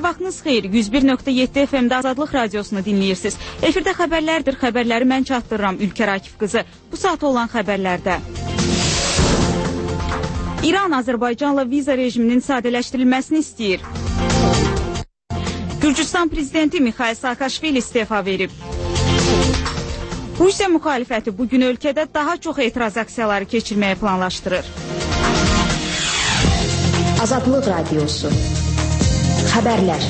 Hər vaxtınız xeyir. 101.7 FM-də Azadlıq Radiosunu dinləyirsiniz. Efirdə xəbərlərdir. Xəbərləri mən çatdırıram Ülkər Akif qızı. Bu saat olan xəbərlərdə. İran Azərbaycanla viza rejiminin sadələşdirilməsini istəyir. Gürcüstan prezidenti Mikhail Saakashvili istefa verib. Rusiya müxalifəti bugün ölkədə daha çox etiraz aksiyaları keçirməyə planlaşdırır. Azadlıq Radiosu. Xəbərlər.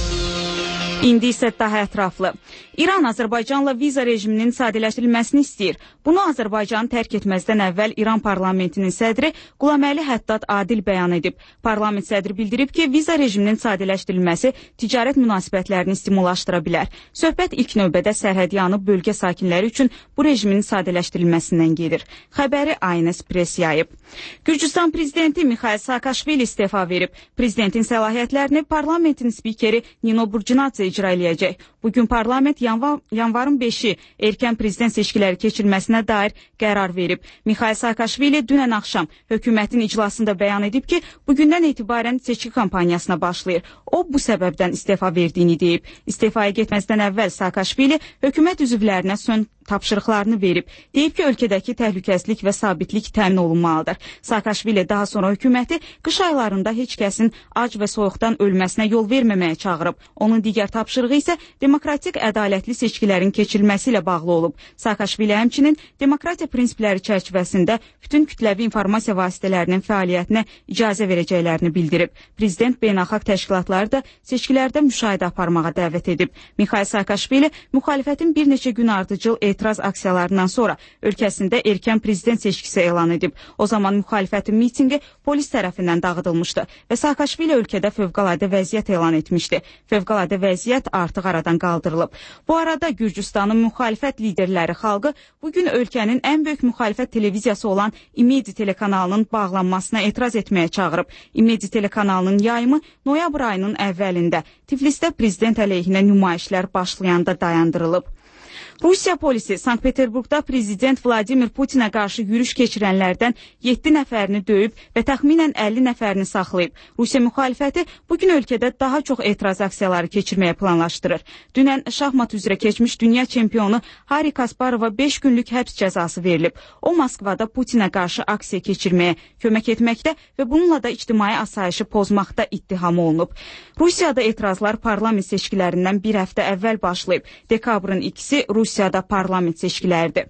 İndi isə daha ətraflı. İran Azərbaycanla viza rejiminin sadələşdirilməsini istəyir. Bunu Azərbaycanı tərk etməzdən əvvəl İran parlamentinin sədri Qulaməli Həddad Adil bəyan edib. Parlament sədri bildirib ki, viza rejiminin sadələşdirilməsi ticarət münasibətlərini stimullaşdıra bilər. Söhbət ilk növbədə sərhədyanı bölgə sakinləri üçün bu rejimin sadələşdirilməsindən gedir. Xəbəri Aynes Press yayıb. Gürcüstan prezidenti Mikhail Saakashvili istefa verib. Prezidentin səlahiyyətlərini parlamentin spikeri Nino Burcinadze icra eləyəcək. Bugün parlament yanvarın 5-i erkən prezident seçkiləri keçirilməsinə dair qərar verib. Mikhail Saakashvili dünən axşam hökumətin iclasında bəyan edib ki, bugündən etibarən seçki kampaniyasına başlayır. O, bu səbəbdən istefa verdiyini deyib. İstefaya getməzdən əvvəl Saakashvili hökumət üzvlərinə son tapşırıqlarını verib. Deyib ki, ölkədəki təhlükəsizlik və sabitlik təmin olunmalıdır. Saakashvili daha sonra hökuməti qış aylarında heç kəsin ac və soyuqdan ölməsinə yol verməməyə çağırıb. Onun digər tapşırığı isə demokratik ədalətli seçkilərin keçirilməsi ilə bağlı olub. Saakashvili həmçinin demokratiya prinsipləri çərçivəsində bütün kütləvi informasiya vasitələrinin fəaliyyətinə icazə verəcəklərini bildirib. Prezident beynəlxalq təşkilatları da seçkilərdə müşahidə aparmağa dəvət edib. Mikhail Saakashvili müxalifətin bir neçə gün ardıcıl etiraz aksiyalarından sonra ölkəsində erkən prezident seçkisi elan edib. O zaman müxalifətin mitinqi polis tərəfindən dağıdılmışdı və Saakashvili ölkədə fövqəladə vəziyyət elan etmişdi. Fövqəladə vəziyyət artıq aradan qaldırılıb. Bu arada Gürcüstanın müxalifət liderləri xalqı bugün ölkənin ən böyük müxalifət televiziyası olan İmedi telekanalının bağlanmasına etiraz etməyə çağırıb. İmedi telekanalının yayımı noyabr ayının əvvəlində Tiflisdə prezident əleyhinə nümayişlər başlayanda dayandırılıb. Rusiya polisi Sankt-Peterburqda prezident Vladimir Putinə qarşı yürüş keçirənlərdən 7 nəfərini döyüb və təxminən 50 nəfərini saxlayıb. Rusiya müxalifəti bugün ölkədə daha çox etiraz aksiyaları keçirməyə planlaşdırır. Dünən şahmat üzrə keçmiş dünya çempionu Hari Kasparova 5 günlük həbs cəzası verilib. O, Moskvada Putinə qarşı aksiya keçirməyə kömək etməkdə və bununla da ictimai asayişi pozmaqda ittiham olunub. Rusiyada etirazlar parlament seçkilərindən bir həftə əvvəl başlayıb. Dekabrın 2-si Rusiyada parlament seçkiləridir.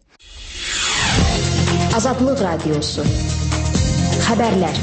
Azadlıq Radiosu. Xəbərlər.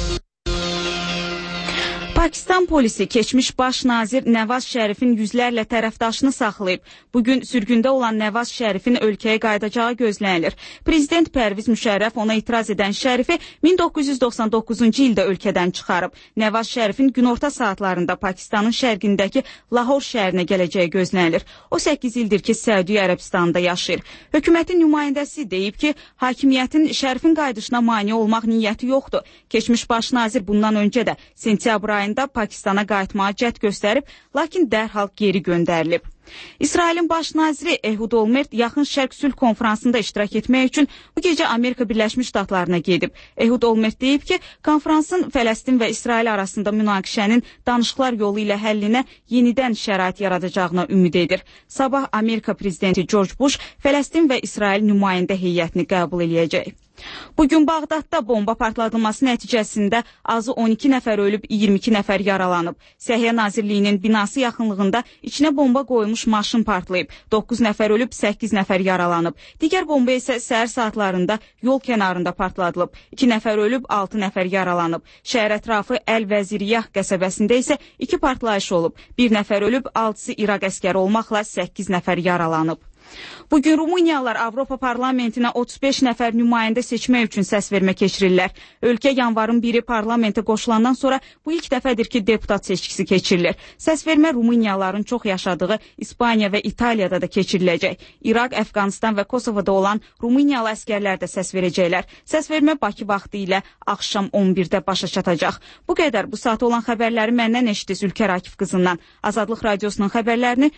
Pakistan polisi keçmiş baş nazir Nəvaz Şərifin yüzlərlə tərəfdaşını saxlayıb. Bugün sürgündə olan Nəvaz Şərifin ölkəyə qayıdacağı gözlənilir. Prezident Pərviz Müşərrəf ona itiraz edən Şərifi 1999-cu ildə ölkədən çıxarıb. Nəvaz Şərifin günorta saatlarında Pakistanın şərqindəki Lahor şəhərinə gələcəyi gözlənilir. O 8 ildir ki, Səudiyyə Ərəbistanında yaşayır. Hökumətin nümayəndəsi deyib ki, hakimiyyətin Şərifin qayıdışına mane olmaq niyyəti yoxdur. Keçmiş baş nazir bundan öncə də sentyabr ayında Pakistana qayıtmağa cəhd göstərib, lakin dərhal geri göndərilib. İsrailin baş naziri Ehud Olmert Yaxın Şərq sülh konfransında iştirak etmək üçün bu gecə Amerika Birləşmiş Ştatlarına gedib. Ehud Olmert deyib ki, konfransın Fələstin və İsrail arasında münaqişənin danışıqlar yolu ilə həllinə yenidən şərait yaradacağına ümid edir. Sabah Amerika prezidenti George Bush Fələstin və İsrail nümayəndə heyətini qəbul eləyəcək. Bugün Bağdadda bomba partladılması nəticəsində azı 12 nəfər ölüb, 22 nəfər yaralanıb. Səhiyyə Nazirliyinin binası yaxınlığında içinə bomba qoyulmuş maşın partlayıb. 9 nəfər ölüb, 8 nəfər yaralanıb. Digər bomba isə səhər saatlarında yol kənarında partladılıb. 2 nəfər ölüb, 6 nəfər yaralanıb. Şəhər ətrafı Əl-Vəziriyah qəsəbəsində isə 2 partlayış olub. 1 nəfər ölüb, 6-sı İraq əskəri olmaqla 8 nəfər yaralanıb. Bugün Rumıniyalılar Avropa Parlamentinə 35 nəfər nümayəndə seçmək üçün səs vermə keçirirlər. Ölkə yanvarın 1-i parlamentə qoşulandan sonra bu ilk dəfədir ki, deputat seçkisi keçirilir. Səs vermə Rumıniyalıların çox yaşadığı İspaniya və İtaliyada da keçiriləcək. İraq, Əfqanistan və Kosovada olan Rumıniyalı əskərlər də səs verəcəklər. Səs vermə Bakı vaxtı ilə axşam 11-də başa çatacaq. Bu qədər bu saat olan xəbərləri məndən eşitdiniz Ülkər Akif qızından. Azadlıq Radiosunun xəbərlərini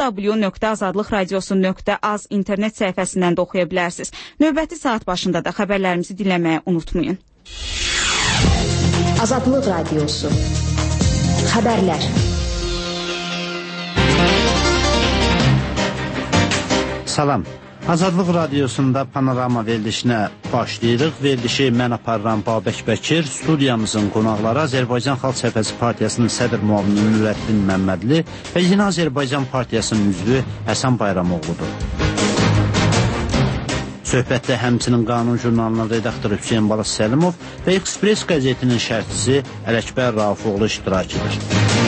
3w.azadlıqradiosu.az internet səhifəsindən də oxuya bilərsiniz. Növbəti saat başında da xəbərlərimizi dinləməyə unutmayın. Azadlıq Radiosu. Xəbərlər. Salam. Azadlıq Radiosunda panorama verilişinə başlayırıq. Verilişi mən aparıram Babək Bəkir. Studiyamızın qonaqları Azərbaycan Xalq Cəbhəsi Partiyasının sədr müavini Nurəddin Məmmədli və Yeni Azərbaycan Partiyasının üzvü Həsən Bayramoğludur. Söhbətdə həmçinin Qanun jurnalının redaktoru Hüseyin Balas Səlimov və Express qəzetinin şərhçisi Ələkbər Raufoğlu iştirak edir.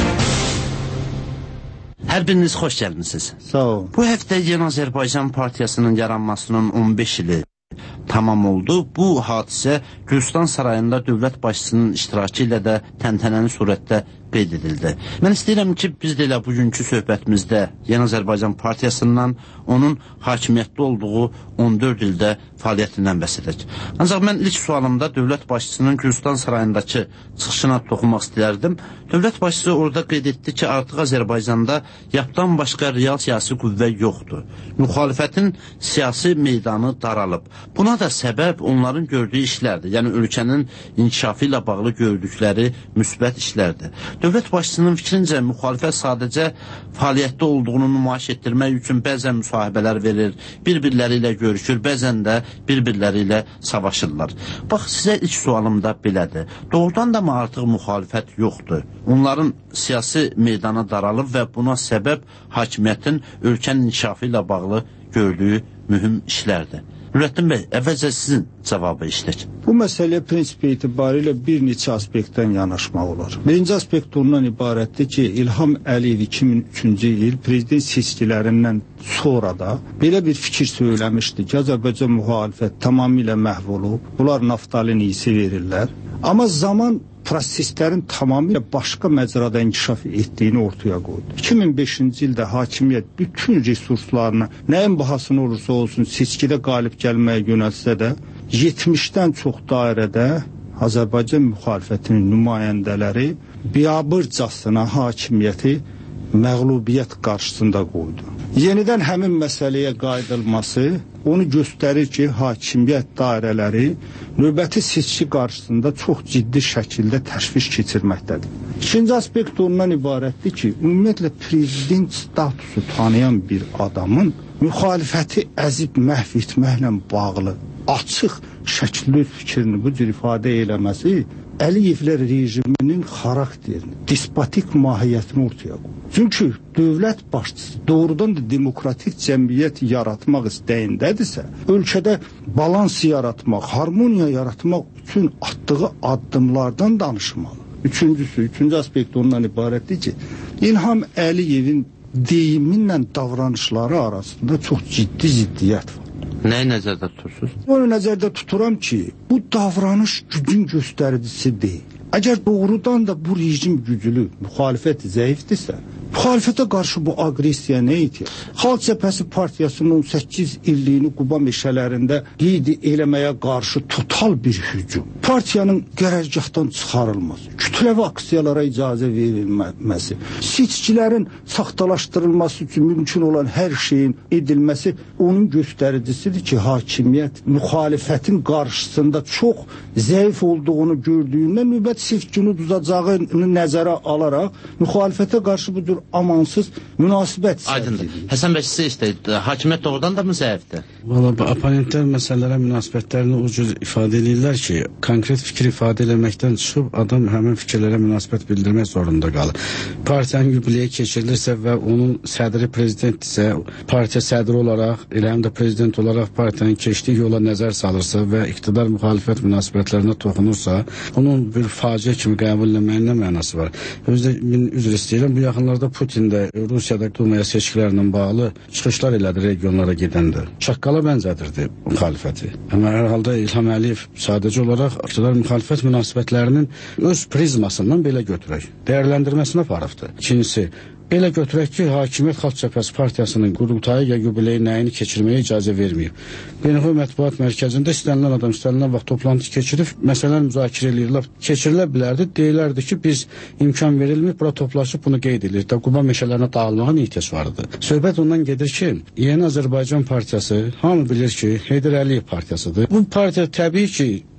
Hər biriniz xoş gəlmisiniz. Sağ olun. Bu həftə Yeni Azərbaycan Partiyasının yaranmasının 15 ili tamam oldu. Bu hadisə Gülstan Sarayında dövlət başçısının iştirakı ilə də təntənəli surətdə qeyd edildi. Mən istəyirəm ki, biz də elə bugünkü söhbətimizdə Yeni Azərbaycan Partiyasından, onun hakimiyyətdə olduğu 14 ildə fəaliyyətindən bəhs edək. Ancaq mən ilk sualımda dövlət başçısının Gülstan Sarayındakı çıxışına toxunmaq istəyərdim. Dövlət başçısı orada qeyd etdi ki, artıq Azərbaycanda yapdan başqa real siyasi qüvvə yoxdur. Müxalifətin siyasi meydanı daralıb. Buna da səbəb onların gördüyü işlərdir. Yəni ölkənin inkişafı ilə bağlı gördükləri müsbət işlərdir. Dövlət başçısının fikrincə müxalifət sadəcə fəaliyyətdə olduğunu nümayiş etdirmək üçün bəzən müsahibələr verir, bir-birləri ilə görüşür, bəzən də bir-birləri ilə savaşırlar. Bax, sizə ilk sualım da belədir. Doğrudan da mı artıq müxalifət yoxdur? Onların siyasi meydana daralıb və buna səbəb hakimiyyətin ölkənin inkişafı ilə bağlı gördüyü mühüm işlərdir. Nurəddin bəy, əvvəlcə sizin cavabı işlək. Bu məsələyə prinsipi etibarilə bir neçə aspektdən yanaşmaq olar. Birinci aspekt ondan ibarətdir ki, İlham Əliyev 2003-cü il prezident seçkilərindən sonra da belə bir fikir söyləmişdi ki, Azərbaycan müxalifət tamamilə məhv olub, bunlar naftalin iyisi verirlər. Amma zaman proseslərin tamamilə başqa məcrada inkişaf etdiyini ortaya qoydu. 2005-ci ildə hakimiyyət bütün resurslarını nəyin bahasına olursa olsun seçkidə qalib gəlməyə yönəlsə də 70-dən çox dairədə Azərbaycan müxalifətinin nümayəndələri biabırcasına hakimiyyəti məğlubiyyət qarşısında qoydu. Yenidən həmin məsələyə qayıdılması onu göstərir ki, hakimiyyət dairələri növbəti seçki qarşısında çox ciddi şəkildə təşviş keçirməkdədir. İkinci aspekt ondan ibarətdir ki, ümumiyyətlə prezident statusu tanıyan bir adamın müxalifəti əzib məhv etməklə bağlı açıq şəkildə öz fikrini bu cür ifadə eləməsi Əliyevlər rejiminin xarakterini, despotik mahiyyətini ortaya qoyur. Çünki dövlət başçısı doğrudan da demokratik cəmiyyət yaratmaq istəyindədirsə, ölkədə balans yaratmaq, harmoniya yaratmaq üçün atdığı addımlardan danışmalı. Üçüncü aspekt ondan ibarətdir ki, İlham Əliyevin deyiminlə davranışları arasında çox ciddi ziddiyyət var. Nəyi nəzərdə tutursunuz? Onu nəzərdə tuturam ki, bu davranış gücün göstəricisi deyil. Əgər doğrudan da bu rejim güclü, müxalifət zəifdirsə, müxalifətə qarşı bu aqressiya nə edir? Xalq Cəbhəsi Partiyasının 18 illiyini Quba meşələrində qeyd eləməyə qarşı total bir hücum. Partiyanın qərargahdan çıxarılması, kütləvi aksiyalara icazə verilməsi, seçkilərin saxtalaşdırılması üçün mümkün olan hər şeyin edilməsi onun göstəricisidir ki, hakimiyyət müxalifətin qarşısında çox zəif olduğunu gördüyündən növbət seçkini uzacağı nəzərə alaraq müxalifətə qarşı bu cür amansız münasibət sərf edir. Həsən bəy, sizə istəyir, hakimiyyət doğrudan da mı zəifdir? Valla, oponentlər məsələlərə münasibətlərini o cür ifadə edirlər ki, konkret fikir ifadə eləməkdən çıxıb adam həmin fikirlərə münasibət bildirmək zorunda qalır. Partiyanın yubileyi keçirilirsə və onun sədri prezidentdirsə, partiya sədri olaraq, elə həm də prezident olaraq partiyanın keçdiyi yola nəzər salırsa və iqtidar müxalifət münasibətlərinə toxunursa, onun bir faciə kimi qəbul etməyin nə mənası var? Özdə üzr istəyirəm, bu yaxınlarda Putin də Rusiyada Dumaya seçkilərlə bağlı çıxışlar elədi regionlara gedəndə. Çaqqala bənzədirdi müxalifəti. Amma hər halda İlham Əliyev sadəcə olaraq iqtidar müxalifət münasibətlərinin öz prizmasından belə götürək, dəyərləndirməsinə aparıbdır. İkincisi, elə götürək ki, Hakimiyyət Xalq Cəbhəsi Partiyasının qurultayı ya yubileyi nəyini keçirməyə icazə verməyib. Beynəlxalq Mətbuat Mərkəzində istənilən adam istənilən vaxt toplantı keçirib, məsələni müzakirə edirlər. Keçirilə bilərdi, deyilərdi ki, biz imkan verilməyib, bura toplaşıb bunu qeyd edilir. Quba meşələrinə dağılmağın ihtiyac vardı. Söhbət ondan gedir ki, Yeni Azərbaycan Partiyası hamı bilir ki, Heydər Əliyev partiyasıdır. Bu partiya təbii ki,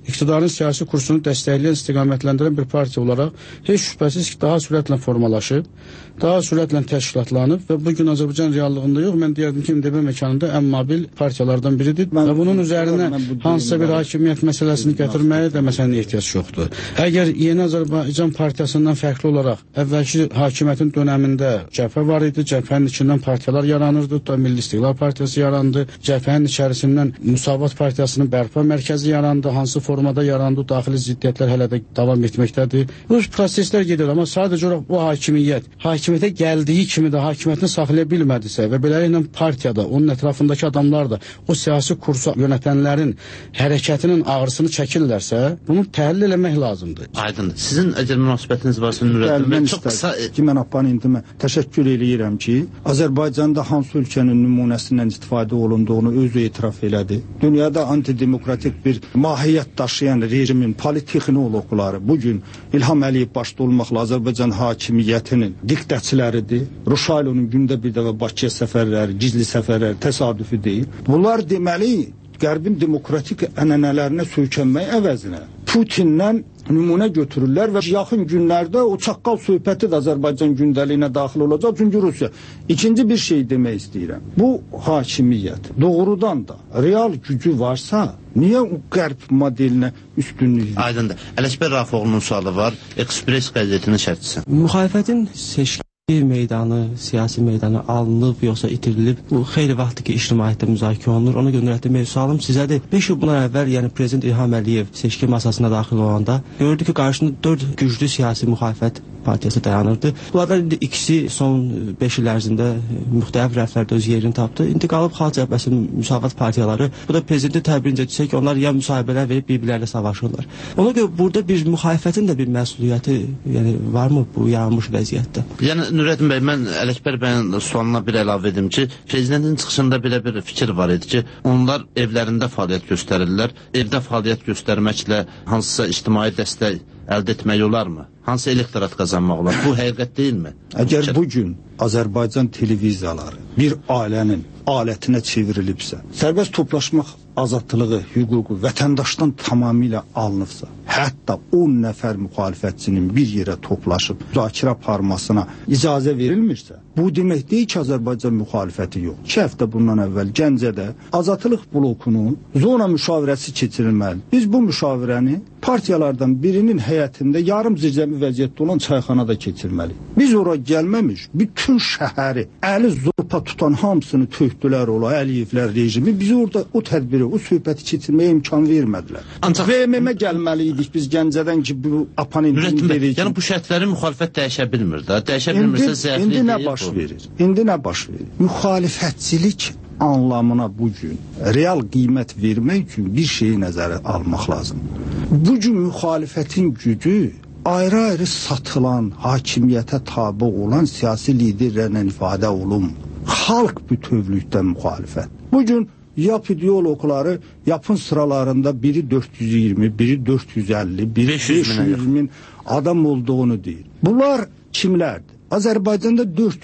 iktidarın siyasi kursunu dəstəkləyən, istiqamətləndirən bir partiya olaraq heç şübhəsiz ki, daha sürətlə formalaşıb, daha sürətlə təşkilatlanıb və bugün Azərbaycan reallığında yox, mən deyərdim ki, MDB məkanında ən mobil partiyalardan biridir və bunun üzərinə hansısa bir hakimiyyət məsələsini gətirməyə də məsələn ehtiyac yoxdur. Əgər Yeni Azərbaycan Partiyasından fərqli olaraq əvvəlki hakimiyyətin dönəmində cəbhə var idi, cəbhənin içindən partiyalar yaranırdı, da Milli İstiqlal Partiyası yarandı, cəbhənin içərisindən Müsavat Partiyasının bərpa mərkəzi yarandı, hansı formada yarandı, daxili ziddiyyətlər hələ də davam etməkdədir. Bu proseslər gedir, amma sadəcə olaraq bu hakimiyyətə gəldiyi kimi də hakimiyyətini saxlaya bilmədisə və beləliklə partiyada, onun ətrafındakı adamlar da o siyasi kursu yönətənlərin hərəkətinin ağrısını çəkirlərsə, bunu təhlil eləmək lazımdır. Aydındır. Sizin əgər münasibətiniz varsa Nurəddin, çox qısa... Mən oponentimə təşəkkür eləyirəm ki, Azərbaycanda hansı ölkənin nümunəsindən istifadə olunduğunu özü etiraf elədi. Dünyada antidemokratik bir mahiyyət daşıyan rejimin politexnoloqları bugün İlham Əliyev başda olmaqla Azərbaycan hakimiyyətinin diktəçiləridir. Ruşaylonun gündə bir dəfə Bakıya səfərləri, gizli səfərləri təsadüfi deyil. Bunlar deməli, Qərbin demokratik ənənələrinə söykənmək əvəzinə Putinlə nümunə götürürlər və yaxın günlərdə o çaqqal söhbəti də Azərbaycan gündəliyinə daxil olacaq. Çünki Rusiya. İkinci bir şey demək istəyirəm. Bu hakimiyyət doğrudan da real gücü varsa, niyə o qərb modelinə üstünlük? Aydındır. Ələkbər Rafoğlu'nun sualı var. Express qəzetinin şərhçisi. Müxalifətin seçki meydanı, siyasi meydanı alınıb, yoxsa itirilib? Bu xeyli vaxtdır ki, ictimaiyyətdə müzakirə olunur. Ona görə Nurəddin bəy, sualım sizədir. 5 il bundan əvvəl, yəni Prezident İlham Əliyev seçki masasına daxil olanda gördü ki, qarşısında 4 güclü siyasi müxalifət partiyası dayanırdı. Bunlardan indi ikisi son 5 il ərzində müxtəlif rəflərdə öz yerini tapdı. İndi qalıb Xalq Cəbhəsinin müsavat partiyaları. Bu da Prezidentin təbirincə desək ki, onlar ya müsahibələr verib bir-birlərlə savaşırlar. Ona görə burada bir müxalifətin də bir məsuliyyəti varmı bu yaranmış vəziyyətdə? Yəni Nurəddin bəy, mən Ələkbər bəyin sualına bir əlavə edim ki, Prezidentin çıxışında belə bir fikir var idi ki, onlar evlərində fəaliyyət göstərirlər. Evdə fəaliyyət göstərməklə hansısa ictimai dəstək əldə etmək olarmı? Hansı elektorat qazanmaq olar? Bu həqiqət deyilmi? Əgər bugün Azərbaycan televiziyaları bir ailənin alətinə çevrilibsə, sərbəst toplaşmaq azadlığı, hüququ vətəndaşdan tamamilə alınıbsa, hətta 10 nəfər müxalifətçinin bir yerə toplaşıb müzakirə aparmasına icazə verilmirsə, bu demək deyil ki, Azərbaycan müxalifəti yox. 2 həftə bundan əvvəl Gəncədə Azadlıq blokunun zona müşavirəsi keçirilməli. Biz bu müşavirəni partiyalardan birinin həyətində yarım zirzəmi vəziyyətdə olan çayxanada keçirməli. Biz ora gəlməmiş, bütün şəhəri əli zopa tutan hamısını tökdülər ola, Əliyevlər rejimi. Biz orada o tədbiri, o söhbəti keçirməyə imkan vermədilər. Ancaq VMM-ə gəlməliydik biz Gəncədən ki, bu oponentin dediyi ki... Yəni bu şərtləri müxalifət dəyişə bilmir də. Dəyişə bilmirsə zəiflik deyil bu. İndi nə baş verir? İndi nə baş verir? Müxalifətçilik anlamına bugün real qiymət vermək üçün bir şeyi nəzərə almaq lazım. Bugün müxalifətin gücü ayrı-ayrı satılan, hakimiyyətə tabi olan siyasi liderlərlə ifadə olunmur. Xalq bütövlükdən müxalifət. Bugün yap ideologları yapın sıralarında biri 420, biri 450, biri 500 min adam olduğunu deyir. Bunlar kimlərdir? Azərbaycanda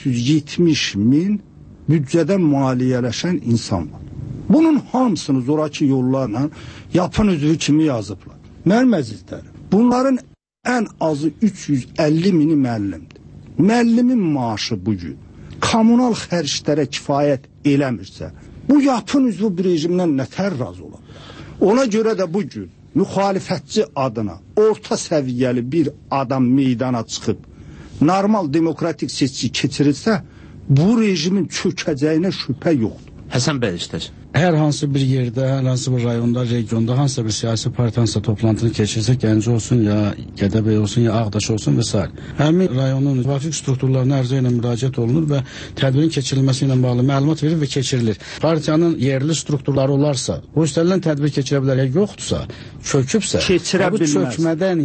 470 min büdcədən maliyyələşən insan var. Bunun hamısını zoraki yollarla yapın üzvü kimi yazıblar. Mənim əzizlərim, bunların ən azı 350 mini müəllimdir. Müəllimin maaşı bugün kommunal xərclərə kifayət eləmirsə, bu yapın üzvü bir rejimdən nətər razı ola bilər? Ona görə də bugün müxalifətçi adına orta səviyyəli bir adam meydana çıxıb normal demokratik seçki keçirilsə, bu rejimin çökəcəyinə şübhə yoxdur. Həsən bəy işlər. Hər hansı bir yerdə, hər hansı bir rayonda, regionda hansısa bir siyasi partiyansa toplantını keçirsə, Gəncə olsun, ya Gədəbəy olsun, ya Ağdaş olsun və s. Həmin rayonun müvafiq strukturlarına ərizə ilə müraciət olunur və tədbirin keçirilməsi ilə bağlı məlumat verir və keçirilir. Partiyanın yerli strukturları olarsa, bu üstədən tədbir keçirə bilər, ya yoxdursa, çökübsə, bu çökmədən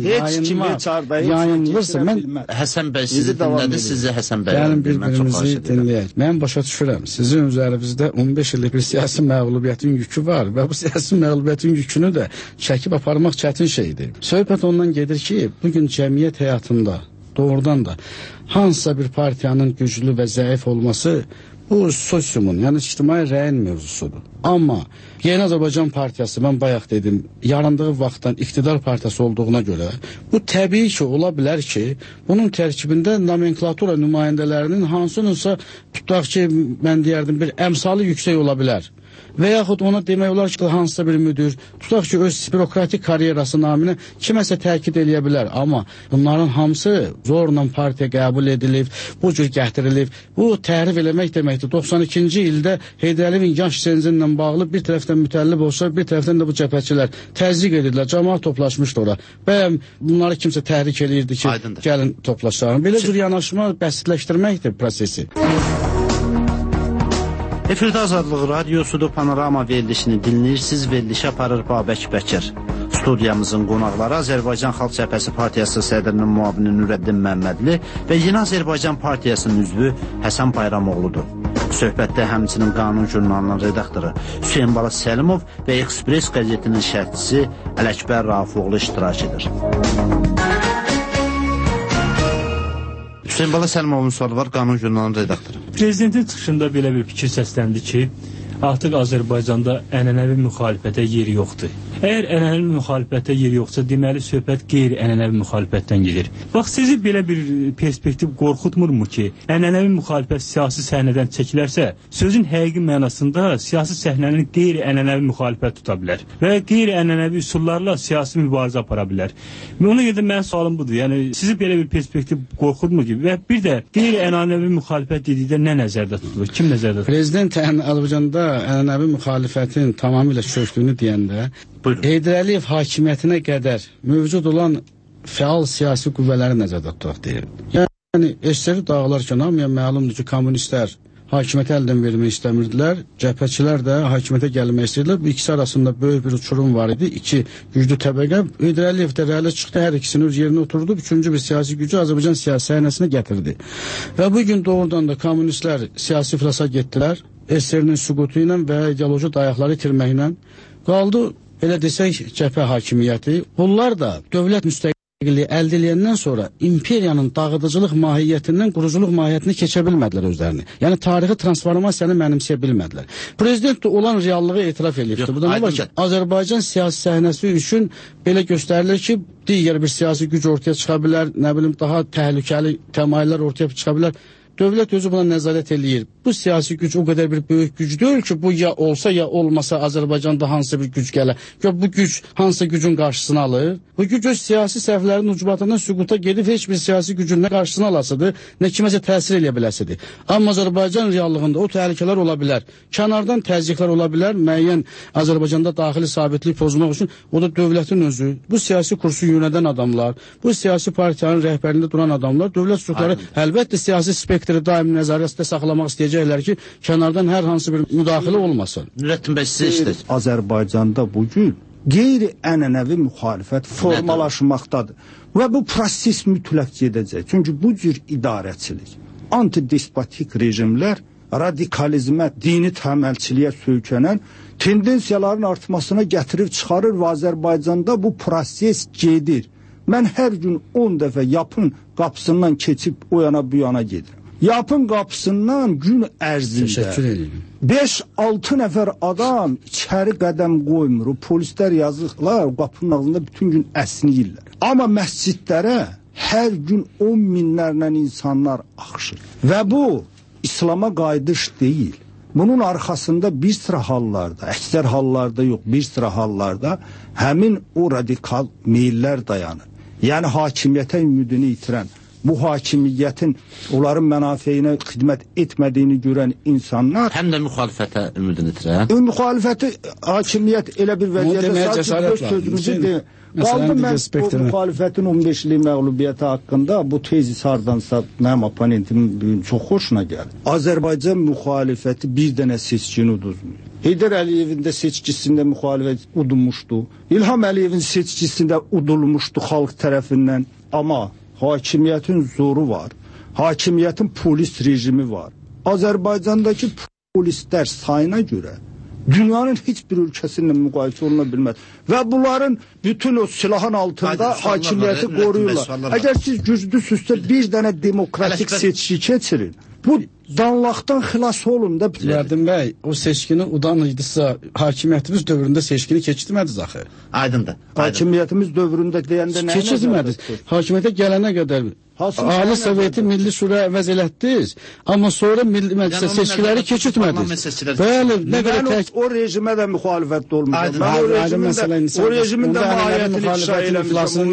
yayınılırsa, mən Həsən bəy sizi dinlədi, sizi Həsən bəy. Gəlin bir-birimizi dinləyək. Mən başa düşürəm, sizin üzərinizdə 15 illik bir siyasi məğlubiyyətin yükü var və bu siyasi məğlubiyyətin yükünü də çəkib aparmaq çətin şeydir. Söhbət ondan gedir ki, bugün cəmiyyət həyatında doğrudan da hansısa bir partiyanın güclü və zəif olması bu sosiumun, yəni ictimai rəyin mövzusudur. Amma Yeni Azərbaycan Partiyası, mən bayaq dedim, yarandığı vaxtdan iqtidar partiyası olduğuna görə bu təbii ki, ola bilər ki, bunun tərkibində nomenklatura nümayəndələrinin hansınınsa, tutaq ki, mən deyərdim, bir əmsalı yüksək ola bilər. Və yaxud ona demək olar ki, hansısa bir müdür, tutaq ki, öz bürokratik karyerası naminə kiməsə təkid eləyə bilər. Amma bunların hamısı zorla partiya qəbul edilib, bu cür gətirilib. Bu təhrif eləmək deməkdir. 92-ci ildə Heydər Əliyevin yaş senzinlə bağlı bir tərəfdən mütəllib olsa, bir tərəfdən də bu cəbhəçilər təzyiq edirlər. Cəmaət toplaşmışdı ora. Bəyəm bunları kimsə təhrik eləyirdi ki, Aydındır. Gəlin toplaşalım. Belə cür yanaşma bəsitləşdirməkdir prosesi. Efirdə Azadlıq Radiosudur, Panorama verilişini dinləyirsiniz, verilişi aparır Babək Bəkir. Studiyamızın qonaqları Azərbaycan Xalq Cəbhəsi Partiyası sədrinin müavini Nurəddin Məmmədli və Yeni Azərbaycan Partiyasının üzvü Həsən Bayramoğludur. Söhbətdə həmçinin Qanun jurnalının redaktoru Hüseyin Bala Səlimov və Express qəzetinin şərhçisi Ələkbər Rafiqoğlu iştirak edir. Hüseyin Bala Səlimovun sualı var, Qanun jurnalının redaktoru. Prezidentin çıxışında belə bir fikir səsləndi ki, artıq Azərbaycanda ənənəvi müxalifətə yer yoxdur. Əgər ənənəvi müxalifətə yer yoxsa, deməli söhbət qeyri-ənənəvi müxalifətdən gedir. Bax, sizi belə bir perspektiv qorxutmurmu ki, ənənəvi müxalifət siyasi səhnədən çəkilərsə, sözün həqiqi mənasında siyasi səhnənin qeyri-ənənəvi müxalifət tuta bilər və qeyri-ənənəvi üsullarla siyasi mübarizə apara bilər. Ona görə də mənim sualım budur. Yəni, sizi belə bir perspektiv qorxutmur ki, və bir də qeyri-ənənəvi müxalifət dedikdə nə nəzərdə tutulur? Kim nəzərdə tutulur? Prezident Azərbaycanda ənənəvi müxalifətin tamamilə çökdüyünü deyəndə, Heydər Əliyev hakimiyyətinə qədər mövcud olan fəal siyasi qüvvələri nəzərdə tutaq deyir. Yəni, SSR dağılarkən hamıya məlumdur ki, kommunistlər hakimiyyəti əldən vermək istəmirdilər, cəbhəçilər də hakimiyyətə gəlmək istəyirdilər. Bu ikisi arasında böyük bir uçurum var idi, iki güclü təbəqə. Heydər Əliyev də rələ çıxdı, hər ikisini öz yerinə oturdu, üçüncü bir siyasi gücü Azərbaycan siyasi səhnəsinə gətirdi. Və bugün doğrudan da kommunistlər siyasi iflasa getdilər, SSR-nin süqutu ilə və ideoloji dayaqları itirməklə qaldı. Elə desək, cəbhə hakimiyyəti. Bunlar da dövlət müstəqilliyi əldə edəndən sonra imperiyanın dağıdıcılıq mahiyyətindən quruculuq mahiyyətinə keçə bilmədilər özlərini. Yəni, tarixi transformasiyanı mənimsəyə bilmədilər. Prezident də olan reallığı etiraf edibdir. Bu da nə var ki, Azərbaycan siyasi səhnəsi üçün belə göstərilir ki, digər bir siyasi güc ortaya çıxa bilər, nə bilim, daha təhlükəli təmayüllər ortaya çıxa bilər. Dövlət özü buna nəzarət eləyir. Bu siyasi güc o qədər bir böyük güc deyil ki, bu ya olsa ya olmasa Azərbaycanda hansısa bir güc gələ. Bu güc hansısa gücün qarşısını alır. Bu güc öz siyasi səhvlərin ucbatından süquta gedib heç bir siyasi gücün nə qarşısını alasıdır, nə kiməsə təsir eləyə biləsidir. Amma Azərbaycan reallığında o təhlükələr ola bilər. Kənardan təzyiqlər ola bilər, müəyyən Azərbaycanda daxili sabitlik pozmaq üçün o da dövlətin özü, bu siyasi kursu yönədən adamlar, bu siyasi partiyanın rəhbərində duran adamlar, dövlət strukturları əlbəttə siyasi spektri daim nəzarətdə saxlamaq istəyəcəklər ki, kənardan hər hansı bir müdaxilə olmasın. Nurəddin bəy, siz işdir. Azərbaycanda bugün qeyri-ənənəvi müxalifət formalaşmaqdadır. Və bu proses mütləq gedəcək. Çünki bu cür idarəçilik, antidespotik rejimlər radikalizmə, dini təməlçiliyə söykənən tendensiyaların artmasına gətirib çıxarır və Azərbaycanda bu proses gedir. Mən hər gün 10 dəfə yapın qapısından keçib o yana bu yana gedirəm. Yapın qapısından gün ərzində 5-6 nəfər adam içəri qədəm qoymur. Polislər yazıqlar, qapının ağzında bütün gün əsniyirlər. Amma məscidlərə hər gün 10 minlərlə insanlar axışır. Və bu İslama qayıdış deyil. Bunun arxasında bir sıra hallarda, əksər hallarda yox, bir sıra hallarda həmin o radikal meyllər dayanır. Yəni hakimiyyətə ümidini itirən, bu hakimiyyətin onların mənafeyinə xidmət etmədiyini görən insanlar... Həm də müxalifətə ümidini itirən. Müxalifəti, hakimiyyət elə bir vəziyyətə sözümüzü qaldı mən o müxalifətin 15 illik məğlubiyyəti haqqında bu tezis hardansa mənim oponentimin çox xoşuna gəlir. Azərbaycan müxalifəti bir dənə seçkini uduzmuyor. Heydər Əliyevin də seçkisində müxalifət udulmuşdu. İlham Əliyevin seçkisində udulmuşdu xalq tərəfindən. Amma hakimiyyətin zoru var. Hakimiyyətin polis rejimi var. Azərbaycandakı polislər sayına görə dünyanın heç bir ölkəsindən müqayisə oluna bilməz. Və bunların bütün o silahın altında hakimiyyəti qoruyurlar. Əgər siz güclüsünüzsə bir dənə demokratik seçki keçirin. Bu danlaqdan xilas olun da bilir. Yardım bəy, o seçkini udan idisə, hakimiyyətimiz dövründə seçkini keçirmədiz axı. Aydındır. Hakimiyyətimiz dövründə deyəndə nə? Keçirmədiz. Hakimiyyətə gələnə qədər Ali Soveti Milli Şura əvəz elətdiniz, amma sonra Milli Məclisə seçkiləri keçirtmədiniz. Bəli, nə qədər o rejimə də müxalifətdə olmuşam. O rejimin də mahiyyətini ifşa eləmişəm.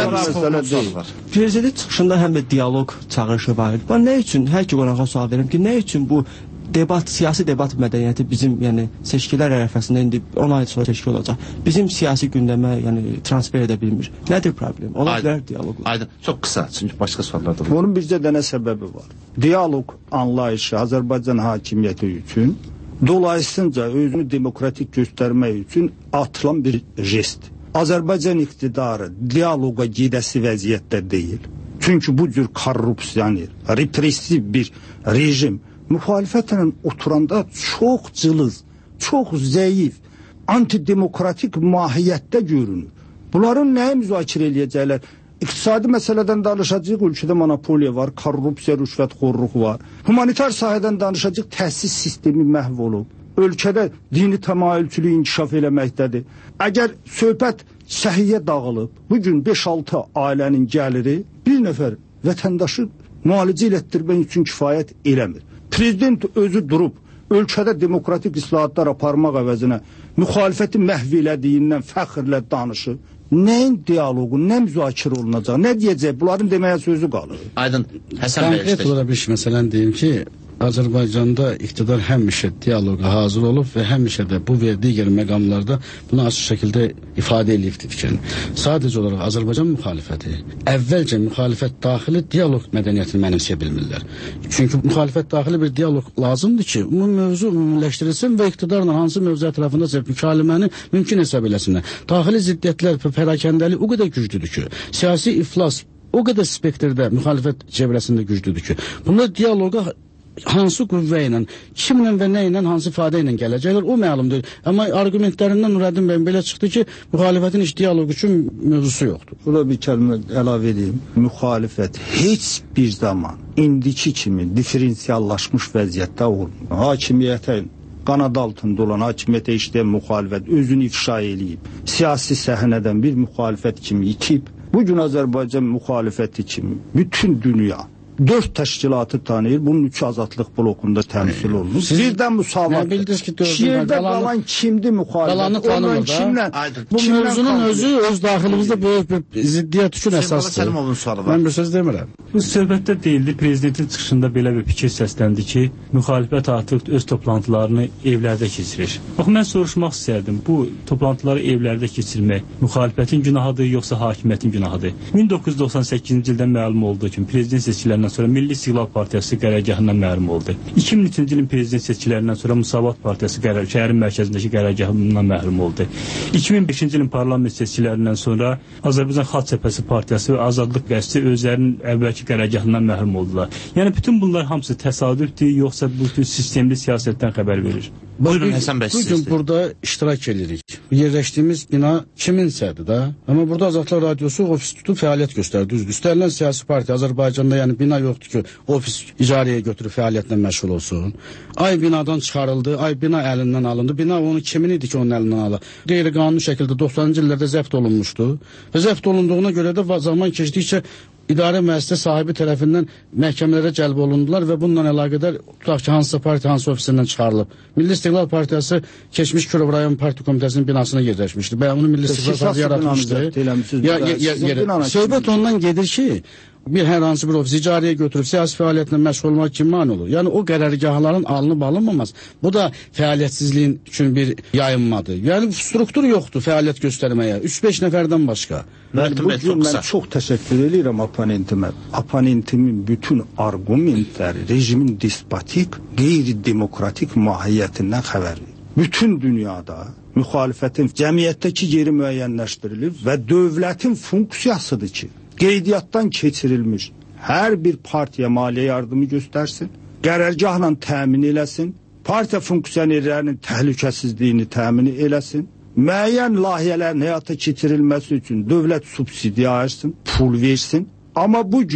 Prezident çıxışında həm də dialoq çağırışı var idi. Ben nə üçün, hər ki qonağa sual verim ki, nə üçün bu debat, siyasi debat mədəniyyəti bizim, yəni seçkilər ərəfəsində indi 10 ay sonra seçki olacaq. Bizim siyasi gündəmə, yəni transfer edə bilmir. Nədir problem? Ola bilər dialoqlar. Aydın. Çox qısa, çünki başqa suallar da var. Bunun bircə dənə səbəbi var. Dialoq anlayışı Azərbaycan hakimiyyəti üçün dolayısınca özünü demokratik göstərmək üçün atılan bir jest. Azərbaycan iqtidarı dialoqa gedəsi vəziyyətdə deyil. Çünki bu cür korrupsiyanir, repressiv bir rejim müxalifətlə oturanda çox cılız, çox zəif, antidemokratik mahiyyətdə görünür. Bunların nəyi müzakirə eləyəcəklər? İqtisadi məsələdən danışacaq, ölkədə monopoliya var, korrupsiya, rüşvətxorluq var. Humanitar sahədən danışacaq, təhsil sistemi məhv olub. Ölkədə dini təmayülçülük inkişaf eləməkdədir. Əgər söhbət səhiyyə dağılıb, bugün 5-6 ailənin gəliri bir nəfər vətəndaşı müalicə elətdirmək üçün kifayət eləmir. Prezident özü durub, ölkədə demokratik islahatlar aparmaq əvəzinə müxalifəti məhv elədiyindən fəxrlə danışır. Nəyin dialoqu, nə müzakirə olunacaq, nə deyəcək, bunların deməyə sözü qalır. Aydın, Həsən bəy. Konkret olaraq bir məsələn deyim ki, Azərbaycanda iqtidar həmişə dialoqa hazır olub və həmişə də bu və digər məqamlarda bunu açıq şəkildə ifadə edibdir fikrini. Sadəcə olaraq Azərbaycan müxalifəti əvvəlcə müxalifət daxili dialoq mədəniyyətini mənimsəyə bilmirlər. Çünki müxalifət daxili bir dialoq lazımdır ki, bu mövzu ümumiləşdirilsin və iqtidarla hansı mövzu ətrafında mükaliməni mümkün hesab eləsinlər. Daxili ziddiyyətlər və pərakəndəlik o qədər güclüdür ki, siyasi iflas o qədər spektrdə müxalifət çevrəsində güclüdür ki, bunlar dialoqa hansı qüvvə ilə, kimlə və nə ilə, hansı ifadə ilə gələcəklər, o məlumdur. Amma argumentlərindən Nurəddin bəy belə çıxdı ki, müxalifətin heç dialoq üçün mövzusu yoxdur. Burada bir kəlmə əlavə edeyim. Müxalifət heç bir zaman indiki kimi diferensiallaşmış vəziyyətdə olmur. Hakimiyyətə qanad altında olan, hakimiyyətə işləyən müxalifət özünü ifşa eləyib. Siyasi səhnədən bir müxalifət kimi itib. Bugün Azərbaycan müxalifəti kimi bütün dünya 4 təşkilatı tanıyır. Bunun 3 azadlıq blokunda təmsil olunur. Birdən müsavat. Şiirdə qalan kimdir müxalifət? Qalanı tanımır da. Bu mövzunun özü öz daxilimizdə böyük bir ziddiyyət üçün əsasdır. Mən bir söz demirəm. Bu söhbətdə deyildi, prezidentin çıxışında belə bir fikir səsləndi ki, müxalifət artıq öz toplantılarını evlərdə keçirir. Bax, mən soruşmaq istərdim, bu toplantıları evlərdə keçirmək müxalifətin günahıdır, yoxsa hakimiyyətin günahıdır? 1998-ci ildə məlum olduğu kimi prezident seçkilərindən sonra Milli İstiqlal Partiyası qərargahından məlum oldu. 2003-cü ilin prezident seçkilərindən sonra Müsavat Partiyası şəhərin mərkəzindəki qərargahından məlum oldu. 2005-ci ilin parlament seçkilərindən sonra Azərbaycan Xalq Cəbhəsi Partiyası və Azadlıq Qəsdi özlərinin əvvəlki qərargahından məhrum oldular. Yəni bütün bunlar hamısı təsadüfdür, yoxsa bütün sistemli siyasətdən xəbər verir? Buyurun Həsən bəy, bugün burada iştirak edirik. Yerləşdiyimiz bina kiminsədir də. Amma burada Azadlıq Radiosu ofis tutub fəaliyyət göstərdi. Düzdür. İstənilən siyasi partiya Azərbaycanda, yəni bina yoxdur ki, ofis icarəyə götürüb fəaliyyətlə məşğul olsun. Ay binadan çıxarıldı, ay bina əlindən alındı. Bina onun kimin idi ki, onun əlindən aldı? Qeyri-qanuni şəkildə 90-cı illərdə zəbt olunmuşdu. Və zəbt olunduğuna görə də zaman keçdikcə idarə müəssisə sahibi tərəfindən məhkəmələrə cəlb olundular və bununla əlaqədar tutaq ki, hansısa partiya hansı ofisindən çıxarılıb. Milli İstiqlal Partiyası keçmiş Kürov rayon partiya komitəsinin binasına yerləşmişdi. Bəyan onu Milli İstiqlal Partiyası yaratmışdı. Söhbət ondan gedir ki, bir hər hansı bir ofis icarəyə götürüb siyasi fəaliyyətlə məşğul olmaq kim mane olur? Yəni o qərargahların alınıb alınmaması, bu da fəaliyyətsizliyin üçün bir yayınmadır. Yəni struktur yoxdur fəaliyyət göstərməyə, 3-5 nəfərdən başqa. Bugün mən çox təşəkkür edirəm oponentimə. Oponentimin bütün argumentləri rejimin despotik, qeyri-demokratik mahiyyətindən xəbər verir. Bütün dünyada müxalifətin cəmiyyətdəki yeri müəyyənləşdirilir və dövlətin funksiyasıdır ki, qeydiyyatdan keçirilmiş hər bir partiya maliyyə yardımı göstərsin, qərargahla təmin eləsin, partiya funksionerlərinin təhlükəsizliyini təmin eləsin, müəyyən layihələrin həyata keçirilməsi üçün dövlət subsidiya ayırsın, pul versin. Amma bugün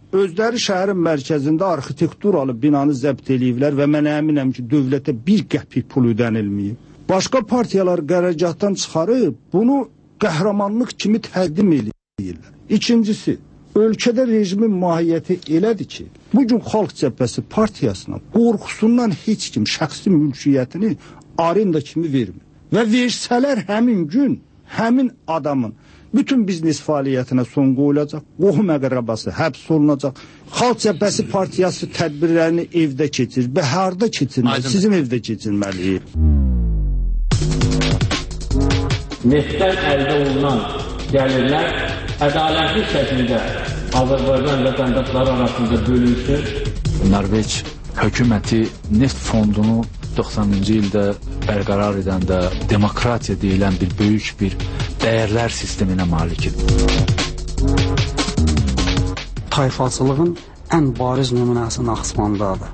özləri şəhərin mərkəzində arxitekturalı binanı zəbt eləyiblər və mən əminəm ki, dövlətə bir qəpik pul ödənilməyib. Başqa partiyalar qərargahdan çıxarıb bunu qəhrəmanlıq kimi təqdim eləyirlər. İkincisi, ölkədə rejimin mahiyyəti elədir ki, bugün Xalq Cəbhəsi partiyasına qorxusundan heç kim şəxsi mülkiyyətini arenda kimi vermir. Və versələr həmin gün, həmin adamın bütün biznes fəaliyyətinə son qoyulacaq, qohum əqrəbası həbs olunacaq. Xalq Cəbhəsi partiyası tədbirlərini evdə keçir, bəharda keçirməli, sizin evdə keçirməli. Neftdən əldə olunan gəlirlər ədalətli şəkildə Azərbaycan vətəndaşları arasında bölünsün. Norveç hökuməti neft fondunu 90-cı ildə bərqərar edəndə demokratiya deyilən bir böyük bir dəyərlər sisteminə malikdir. Tayfaçılığın ən bariz nümunəsi Naxçıvandadır.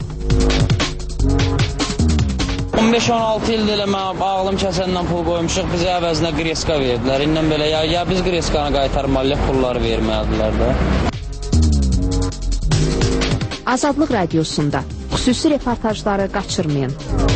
15-16 ildir elə mən ağlım kəsəndən pul qoymuşuq, bizə əvəzinə qreska verdilər. İndən belə ya biz qreskanı qaytarmalıyıq, pulları verməyədilər də. Azadlıq Radiosunda xüsusi reportajları qaçırmayın.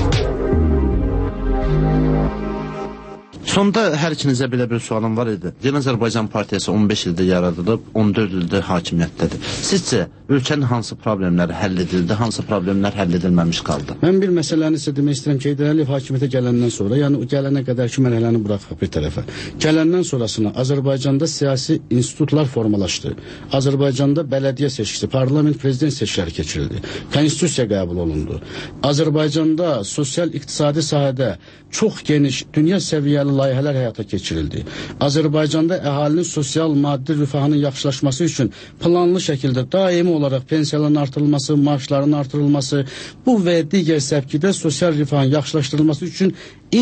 Sonda hər ikinizə belə bir sualım var idi. Yeni Azərbaycan Partiyası 15 ildə yaradılıb, 14 ildə hakimiyyətdədir. Sizcə ölkənin hansı problemləri həll edildi, hansı problemlər həll edilməmiş qaldı? Mən bir məsələni sizə demək istəyirəm ki, Heydər Əliyev hakimiyyətə gələndən sonra, yəni o gələnə qədərki mərhələni buraxaq bir tərəfə. Gələndən sonrasına Azərbaycanda siyasi institutlar formalaşdı. Azərbaycanda bələdiyyə seçkisi, parlament, prezident seçkiləri keçirildi. Konstitusiya qəbul olundu. Azərbaycanda sosial-iqtisadi sahədə çox geniş, dünya səviyyəli layihələr həyata keçirildi. Azərbaycanda əhalinin sosial-maddi rifahının yaxşılaşması üçün planlı şəkildə daimi olaraq pensiyaların artırılması, maaşların artırılması, bu və digər səvkidə sosial rifahın yaxşılaşdırılması üçün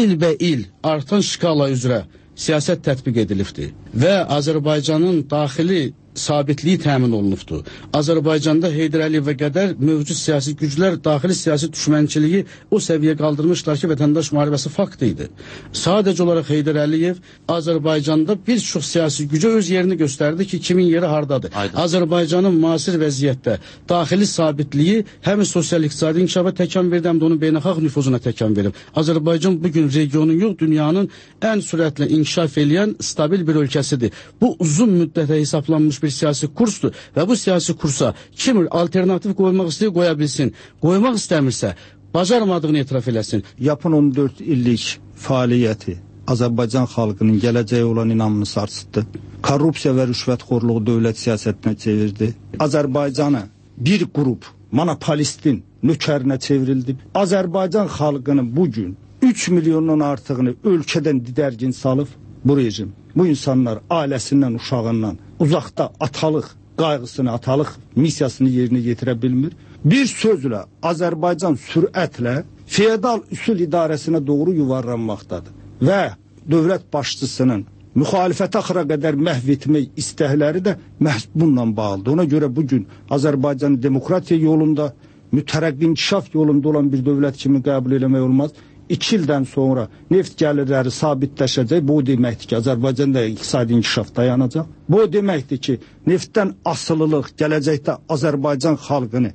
il artan şkala üzrə siyasət tətbiq edilibdir və Azərbaycanın daxili sabitliyi təmin olunubdur. Azərbaycanda Heydər Əliyevə qədər mövcud siyasi güclər daxili siyasi düşmənçiliyi o səviyyə qaldırmışlar ki, vətəndaş müharibəsi fakt idi. Sadəcə olaraq Heydər Əliyev Azərbaycanda bir çox siyasi gücə öz yerini göstərdi ki, kimin yeri hardadır. Azərbaycanın müasir vəziyyətdə daxili sabitliyi həm sosial-iqtisadi inkişafa təkan verdi, həm də onun beynəlxalq nüfuzuna təkan verib. Azərbaycan bugün regionun yox, dünyanın ən sürətlə inkişaf edən stabil bir ölkəsidir. Bu uzun müddətə hesablanmış bir siyasi kursdur və bu siyasi kursa kim alternativ qoymaq istəyir, qoya bilsin. Qoymaq istəmirsə, bacarmadığını etiraf eləsin. Yapın 14 illik fəaliyyəti Azərbaycan xalqının gələcəyə olan inamını sarsıtdı. Korrupsiya və rüşvətxorluğu dövlət siyasətinə çevirdi. Azərbaycanı bir qrup monopolistin nökərinə çevrildi. Azərbaycan xalqının bugün 3 milyondan artığını ölkədən didərgin salıb bu rejim. Bu insanlar ailəsindən, uşağından uzaqda atalıq qayğısını, atalıq missiyasını yerinə yetirə bilmir. Bir sözlə Azərbaycan sürətlə feodal üsul idarəsinə doğru yuvarlanmaqdadır. Və dövlət başçısının müxalifəti axıra qədər məhv etmək istəkləri də məhz bununla bağlıdır. Ona görə bugün Azərbaycanı demokratiya yolunda, mütərəqqi inkişaf yolunda olan bir dövlət kimi qəbul eləmək olmaz. 2 ildən sonra neft gəlirləri sabitləşəcək. Bu deməkdir ki, Azərbaycanda iqtisadi inkişaf dayanacaq. Bu deməkdir ki, neftdən asılılıq gələcəkdə Azərbaycan xalqını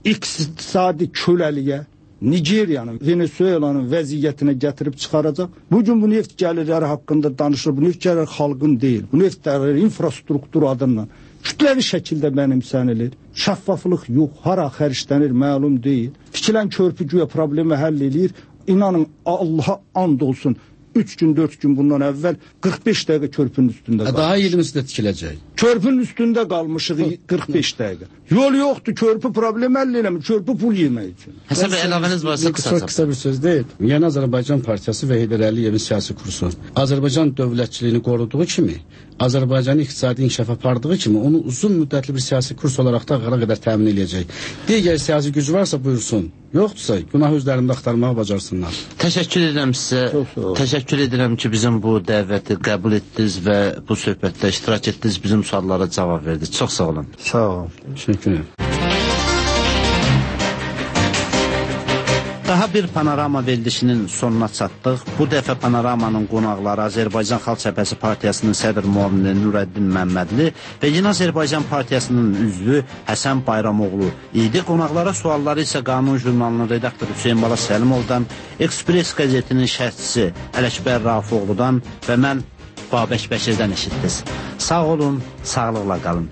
iqtisadi köləliyə, Nigeriyanın, Venezuelanın vəziyyətinə gətirib çıxaracaq. Bugün bu neft gəlirləri haqqında danışır. Bu neft gəlirləri xalqın deyil. Bu neft gəlirləri infrastruktur adından kütləvi şəkildə mənimsənilir. Şəffaflıq yox, hara xərclənir məlum deyil. Tikilən körpü güya problemi həll eləyir. İnanın Allaha and olsun 3 gün 4 gün bundan əvvəl 45 dəqiqə körpünün üstündə qalmışıq. Daha 20'si də tikiləcək. Körpünün üstündə qalmışıq 45 dəqiqə. Yol yoxdur, körpü problem həll eləmir, körpü pul yemək üçün. Həsən bəy, əlavəniz varsa Çox qısa bir söz deyil. Yeni Azərbaycan Partiyası və Heydər Əliyevin siyasi kursu Azərbaycan dövlətçiliyini qoruduğu kimi, Azərbaycanı iqtisadi inkişaf apardığı kimi onu uzun müddətli bir siyasi kurs olaraq da ağara qədər təmin edəcək. Digər siyasi güc varsa buyursun. Yoxdursa günah özlərində axtarmağı bacarsınlar. Təşəkkür edirəm sizə. Təşəkkür edirəm ki, bizim bu dəvəti qəbul etdiniz və bu söhbətdə iştirak etdiniz, bizim suallara cavab verdiniz. Çox sağ olun. Sağ olun. Təşəkkür edirəm. Daha bir panorama verilişinin sonuna çatdıq. Bu dəfə panoramanın qonaqları Azərbaycan Xalq Cəbhəsi Partiyasının sədr müavini Nurəddin Məmmədli və yine Azərbaycan Partiyasının üzvü Həsən Bayramoğlu idi. Qonaqlara sualları isə Qanun jurnalının redaktoru Hüseyin Bala Səlimovdan, Ekspres qəzetinin şərhçisi Ələkbər Rafoğludan və mən Babək Bəşirdən eşitdiniz. Sağ olun, sağlıqla qalın.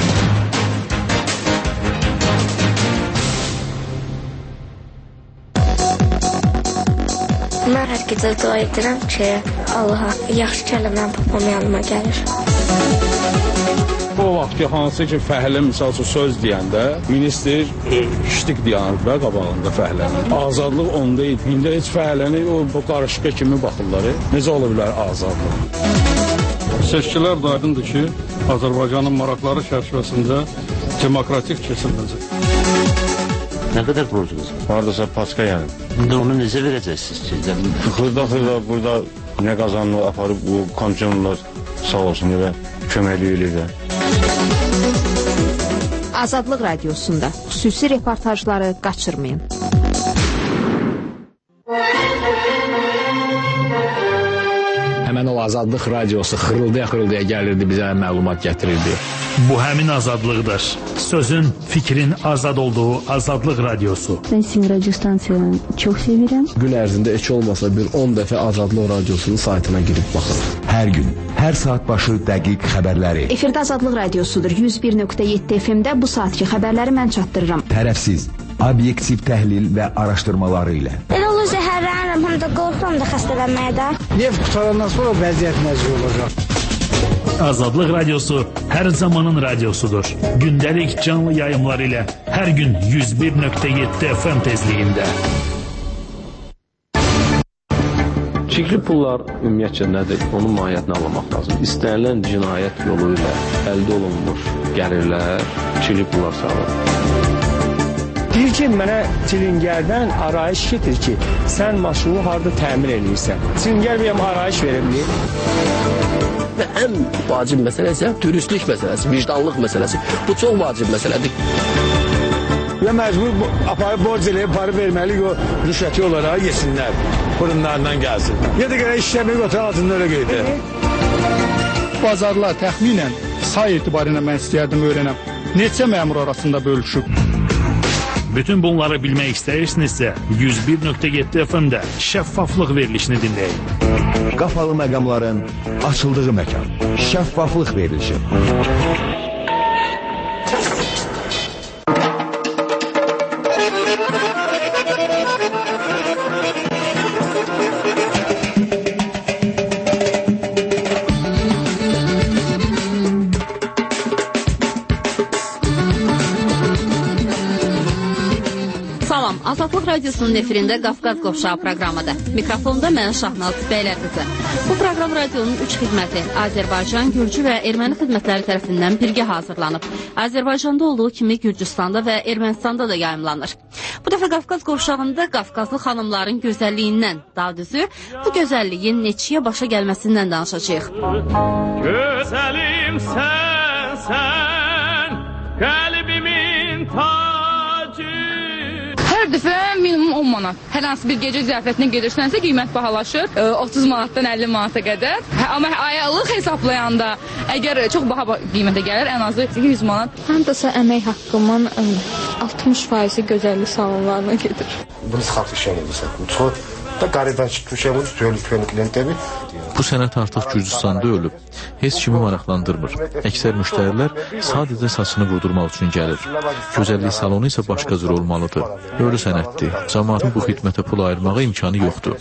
Mən hər gecə dua edirəm ki, Allaha yaxşı kəlmədən papam yanıma gəlir. O vaxt ki, hansı ki, fəhlə misal üçün söz deyəndə, minister ştik dayanır və qabağında fəhlənin. Azadlıq onda idi. İndi heç fəhləni o qarışqa kimi baxırlar. Necə ola bilər azadlıq? Seçkilər də aydındır ki, Azərbaycanın maraqları çərçivəsində demokratik keçiriləcək. Nə qədər borcunuz var? Haradasa paska yəni. İndi onu necə verəcəksiniz ki? Xırda burada nə qazanını aparıb bu komissiyonlar sağ olsun və köməkli eləyirlər. Azadlıq Radiosunda xüsusi reportajları qaçırmayın. Həmən o Azadlıq Radiosu xırıldaya gəlirdi, bizə məlumat gətirirdi. Bu həmin azadlıqdır. Sözün, fikrin azad olduğu Azadlıq Radiosu. Ben sizin radyo stansiyalarını çok sevirəm. Gün ərzində heç olmasa bir 10 dəfə Azadlıq Radiosunun saytına girib baxın. Hər gün, hər saat başı dəqiq xəbərləri. Efirdə Azadlıq Radiosudur. 101.7 FM-də bu saatki xəbərləri mən çatdırıram. Tərəfsiz, obyektiv təhlil və araşdırmaları ilə. Elə olur zəhərlənirəm, həm də qorxuram da xəstələnməyə də. Neft qutarandan sonra vəziyyət məcbur olacaq. Azadlıq Radiosu hər zamanın radiosudur. Gündəlik canlı yayımlar ilə hər gün 101.7 FM tezliyində. Çirkli pullar ümumiyyətcə nədir? Onun mahiyyətini anlamaq lazım. İstənilən cinayət yolu ilə əldə olunmuş gəlirlər, çirkli pullar sayılır. Deyir ki, mənə Çilingərdən arayış getir ki, sən maşını harada təmir edirsən. Çilingər benim arayış verebilir. Və ən vacib məsələ isə dürüstlük məsələsi, vicdanlıq məsələsi. Bu çox vacib məsələdir. Və məcbur aparıb borc eləyib, parı verməli, o rüşvəti olaraq yesinlər, burunlarından gəlsin. Ya da görə işləmək otur altında öyle qeydir. Bazarlar təxminən say etibarıyla mən istəyərdim öyrənəm. Neçə məmur arasında bölüşüb? Bütün bunları bilmək istəyirsinizsə 101.7 FM-də şəffaflıq verilişini dinləyin. Qapalı məqamların açıldığı məkan. Şəffaflıq verilişi. Azadlıq Radiosunun efirində Qafqaz Qovşağı proqramıdır. Mikrofonda mən Şahnaz Bəylər qızı. Bu proqram radionun 3 xidməti Azərbaycan, Gürcü və Erməni xidmətləri tərəfindən birgə hazırlanıb. Azərbaycanda olduğu kimi Gürcüstanda və Ermənistanda da yayımlanır. Bu dəfə Qafqaz Qovşağında Qafqazlı xanımların gözəlliyindən, daha düzü, bu gözəlliyin neçəyə başa gəlməsindən danışacağıq. Gözəlim sən, qəlbimin hər dəfə minimum 10 manat. Hər hansı bir gecə ziyafətinə gedirsənsə qiymət bahalaşır. 30 manatdan 50 manata qədər. Amma aylıq hesablayanda əgər çox baha qiymətə gəlir, ən azı 100 manat. Həm də əmək haqqımın 60% gözəllik salonlarına gedir. Biz xalq işləyirik. Çox da qaridən çıxmışıq, klientləri. Bu sənət artıq Gürcüstanda ölüb. Heç kimi maraqlandırmır. Əksər müştərilər sadəcə saçını vurdurmaq üçün gəlir. Gözəllik salonu isə başqa cür olmalıdır. Ölü sənətdir. Cəmaatın bu xidmətə pul ayırmağa imkanı yoxdur.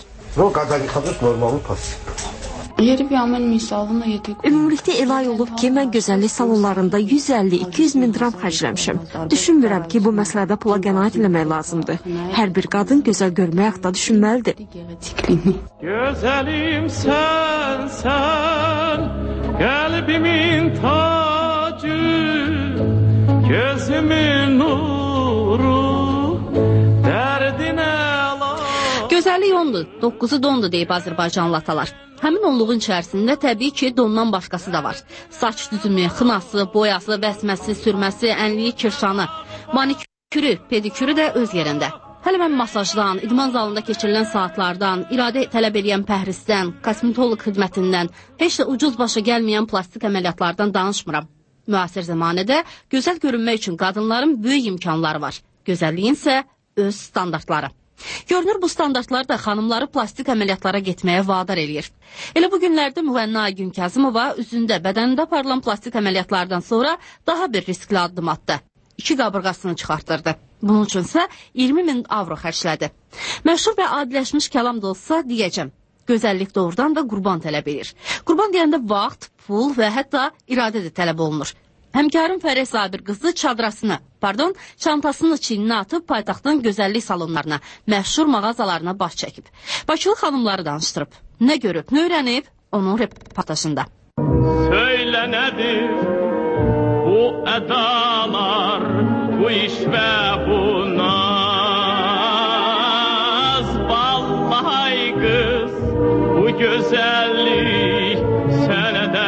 Yeri bir amel misalında yedik. Ümumilikdə elay olub ki, mən gözəllik salonlarında 150-200 min dram xərcləmişəm. Düşünmürəm ki, bu məsələdə pula qənaət eləmək lazımdır. Hər bir qadın gözəl görmək haqda düşünməlidir. Gözəlim sən, qəlbimin tacı, gözümün nuru, dərdinə Gözəllik ondur, 9'u dondur deyib Azərbaycanlı atalar. Həmin onluğun içərisində təbii ki, dondan başqası da var. Saç düzümü, xınası, boyası, vəsməsi, sürməsi, ənliyi, kirşanı, manikürü, pedikürü də öz yerində. Hələ mən masajdan, idman zalında keçirilən saatlardan, iradə tələb edən pəhrizdən, kosmetoloq xidmətindən, heç də ucuz başa gəlməyən plastik əməliyyatlardan danışmıram. Müasir zamanədə gözəl görünmək üçün qadınların böyük imkanları var. Gözəlliyin isə öz standartları. Görünür, bu standartlar da xanımları plastik əməliyyatlara getməyə vadar eləyir. Elə bu günlərdə Müvənna Aygün Kazımova üzündə, bədənində aparılan plastik əməliyyatlardan sonra daha bir riskli addım atdı. 2 qabırğasını çıxartdırdı. Bunun üçün isə 20.000 avro xərclədi. Məşhur və adiləşmiş kəlam da olsa deyəcəm. Gözəllik doğrudan da qurban tələb edir. Qurban deyəndə vaxt, pul və hətta iradə də tələb olunur. Həmkarım Fərəh Sabir qızı çantasını çiyninə atıb paytaxtın gözəllik salonlarına, məşhur mağazalarına baş çəkib. Bakılı xanımları danışdırıb. Nə görüb, nə öyrənib? Onun reportajında. Söylə nədir bu ədalar, bu iş və bu naz, vallahi qız, bu gözəllik sənə də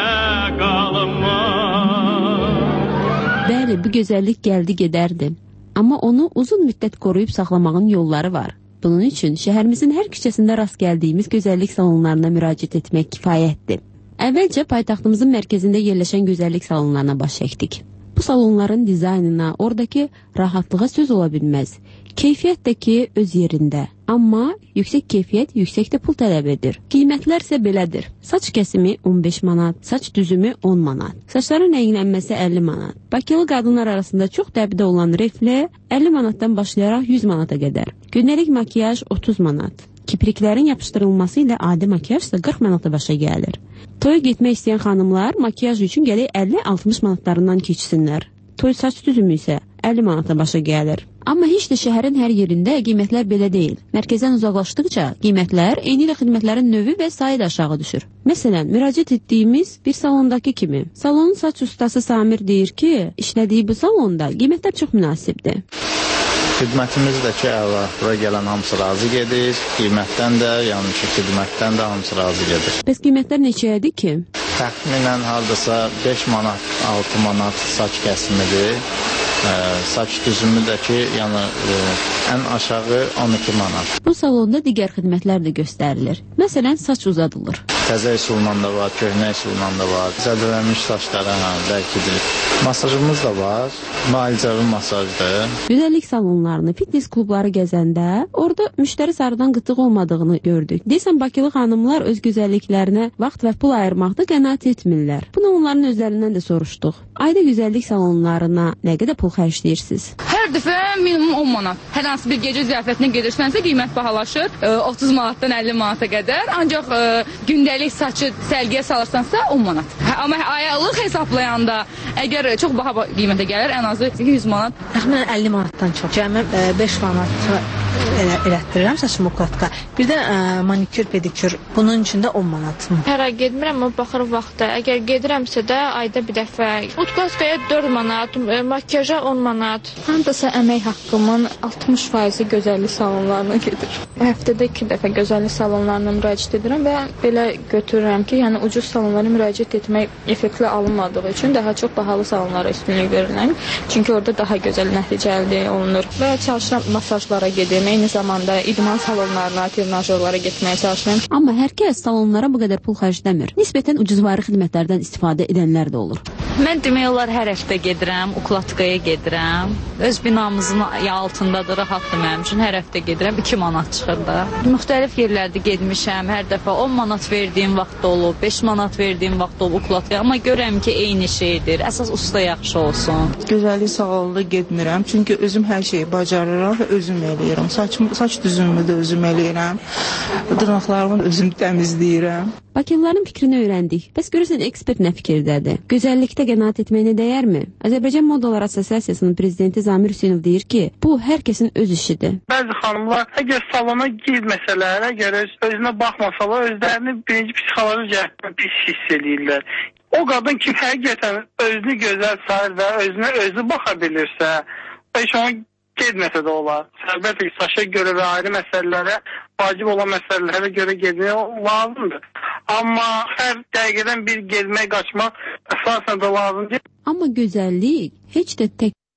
qalmaz. Bəli, bu gözəllik gəldi gedərdi. Amma onu uzun müddət qoruyub saxlamağın yolları var. Bunun üçün şəhərimizin hər küçəsində rast gəldiyimiz gözəllik salonlarına müraciət etmək kifayətdir. Əvvəlcə paytaxtımızın mərkəzində yerləşən gözəllik salonlarına baş çəkdik. Bu salonların dizaynına, oradakı rahatlığa söz ola bilməz. Keyfiyyət də ki öz yerində. Amma yüksək keyfiyyət yüksək də pul tələb edir. Qiymətlər isə belədir. Saç kəsimi 15 manat, saç düzümü 10 manat, saçların rənglənməsi 50 manat. Bakılı qadınlar arasında çox dəbdə olan reflə 50 manatdan başlayaraq 100 manata qədər. Gündəlik makiyaj 30 manat. Kipriklərin yapışdırılması ilə adi makiyaj isə 40 manata başa gəlir. Toya getmək istəyən xanımlar makiyaj üçün gələk 50-60 manatlarından keçsinlər. Toy saç düzümü isə 50 manata başa gəlir. Amma heç də şəhərin hər yerində qiymətlər belə deyil. Mərkəzdən uzaqlaşdıqca qiymətlər eyni ilə xidmətlərin növü və sayı da aşağı düşür. Məsələn, müraciət etdiyimiz bir salondakı kimi. Salonun saç ustası Samir deyir ki, işlədiyi bu salonda qiymətlər çox münasibdir. Xidmətimiz də ki, əla. Bura gələn hamısı razı gedir. Qiymətdən də, yəni ki, xidmətdən də hamısı razı gedir. Bəs qiymətlər neçəyədir ki? Təxminən hardasa 5 manat, 6 manat saç kəsimidir. Saç düzümü də ki, yəni ən aşağı 12 manat. Bu salonda digər xidmətlər də göstərilir. Məsələn, saç uzadılır. Təzə üsulla da var, köhnə üsulla da var. Zədələnmiş saçlara bəlkidir. Masajımız da var. Müalicəvi masajdır. Gözəllik salonlarını, fitness klubları gəzəndə orada müştəri sarıdan qıtlıq olmadığını gördük. Deyəsən, Bakılı xanımlar öz gözəlliklərinə vaxt və pul ayırmaqda qənaət etmirlər. Bunu onların özlərindən də soruşduq. Ayda gözəllik salonlarına nə qədər pul xərcləyirsiniz? Hər dəfə minimum 10 manat. Hər hansı bir gecə ziyafətinə gedirsənsə qiymət bahalaşır. 30 manatdan 50 manata qədər. Ancaq gündəlik saçı sərgiyə salırsansa 10 manat. Amma aylıq hesablayanda əgər çox baha qiymətə gəlir, ən azı 100 manat. Təxminən 50 manatdan çox. Cəmi 5 manat elətdirirəm saçımı ukladka. Bir də manikür, pedikür. Bunun üçün də 10 manat. Hər ay getmirəm, amma baxır vaxta. Əgər gedirəmsə də ayda bir dəfə. Ukladkaya 4 manat, makiyaja 10 manat. Hardasa əmək haqqımın 60% gözəllik salonlarına gedir. Həftədə 2 dəfə gözəllik salonlarına müraciət edirəm və belə götürürəm ki, yəni ucuz salonlara müraciət etmək effektli alınmadığı üçün daha çox bahalı salonlara üstünlük verirəm. Çünki orada daha gözəl nəticə əldə olunur. Və çalışıram masajlara gedim, eyni zamanda idman salonlarına, trenajörlara getməyə çalışıram. Amma hər kəs salonlara bu qədər pul xərcləmir. Nisbətən ucuzvari xidmətlərdən istifadə edənlər də olur. Mən demək olar hər həftə gedirəm, ukladkaya gedirəm. Öz binamızın altındadır, rahatdır mənim üçün. Hər həftə gedirəm, 2 manat çıxır da. Müxtəlif yerlərdə getmişəm, hər dəfə 10 manat verdiyim vaxt olub, 5 manat verdiyim vaxt olub ukladkaya. Amma görəm ki, eyni şeydir. Əsas usta yaxşı olsun. Gözəllik salonuna getmirəm, çünki özüm hər şeyi bacarıram və özüm eləyirəm. Saç düzümümü də özüm eləyirəm. Dırnaqlarımı özüm təmizləyirəm. Bakılıların fikrini öyrəndik. Bəs görürsən, ekspert nə fikirdədir? Gözəllikdə qənaət etməyinə dəyərmi? Azərbaycan Modalar Assosiasiyasının prezidenti Zamir Hüseynov deyir ki, bu hər kəsin öz işidir. Bəzi xanımlar əgər salona girməsələr, əgər özünə baxmasalar, özlərini birinci psixoloji cəhətdən pis hiss edirlər. O qadın ki, həqiqətən özünü gözəl sayır və özünə özü baxa bilirsə, heç ona getməsə də olar. Əlbəttə ki, saça görə və ayrı məsələlərə, vacib olan məsələlərə görə getmək lazımdır. Amma hər dəqiqədən bir gezmək, qaçmaq əsasən də lazım deyil. Amma gözəllik heç də tək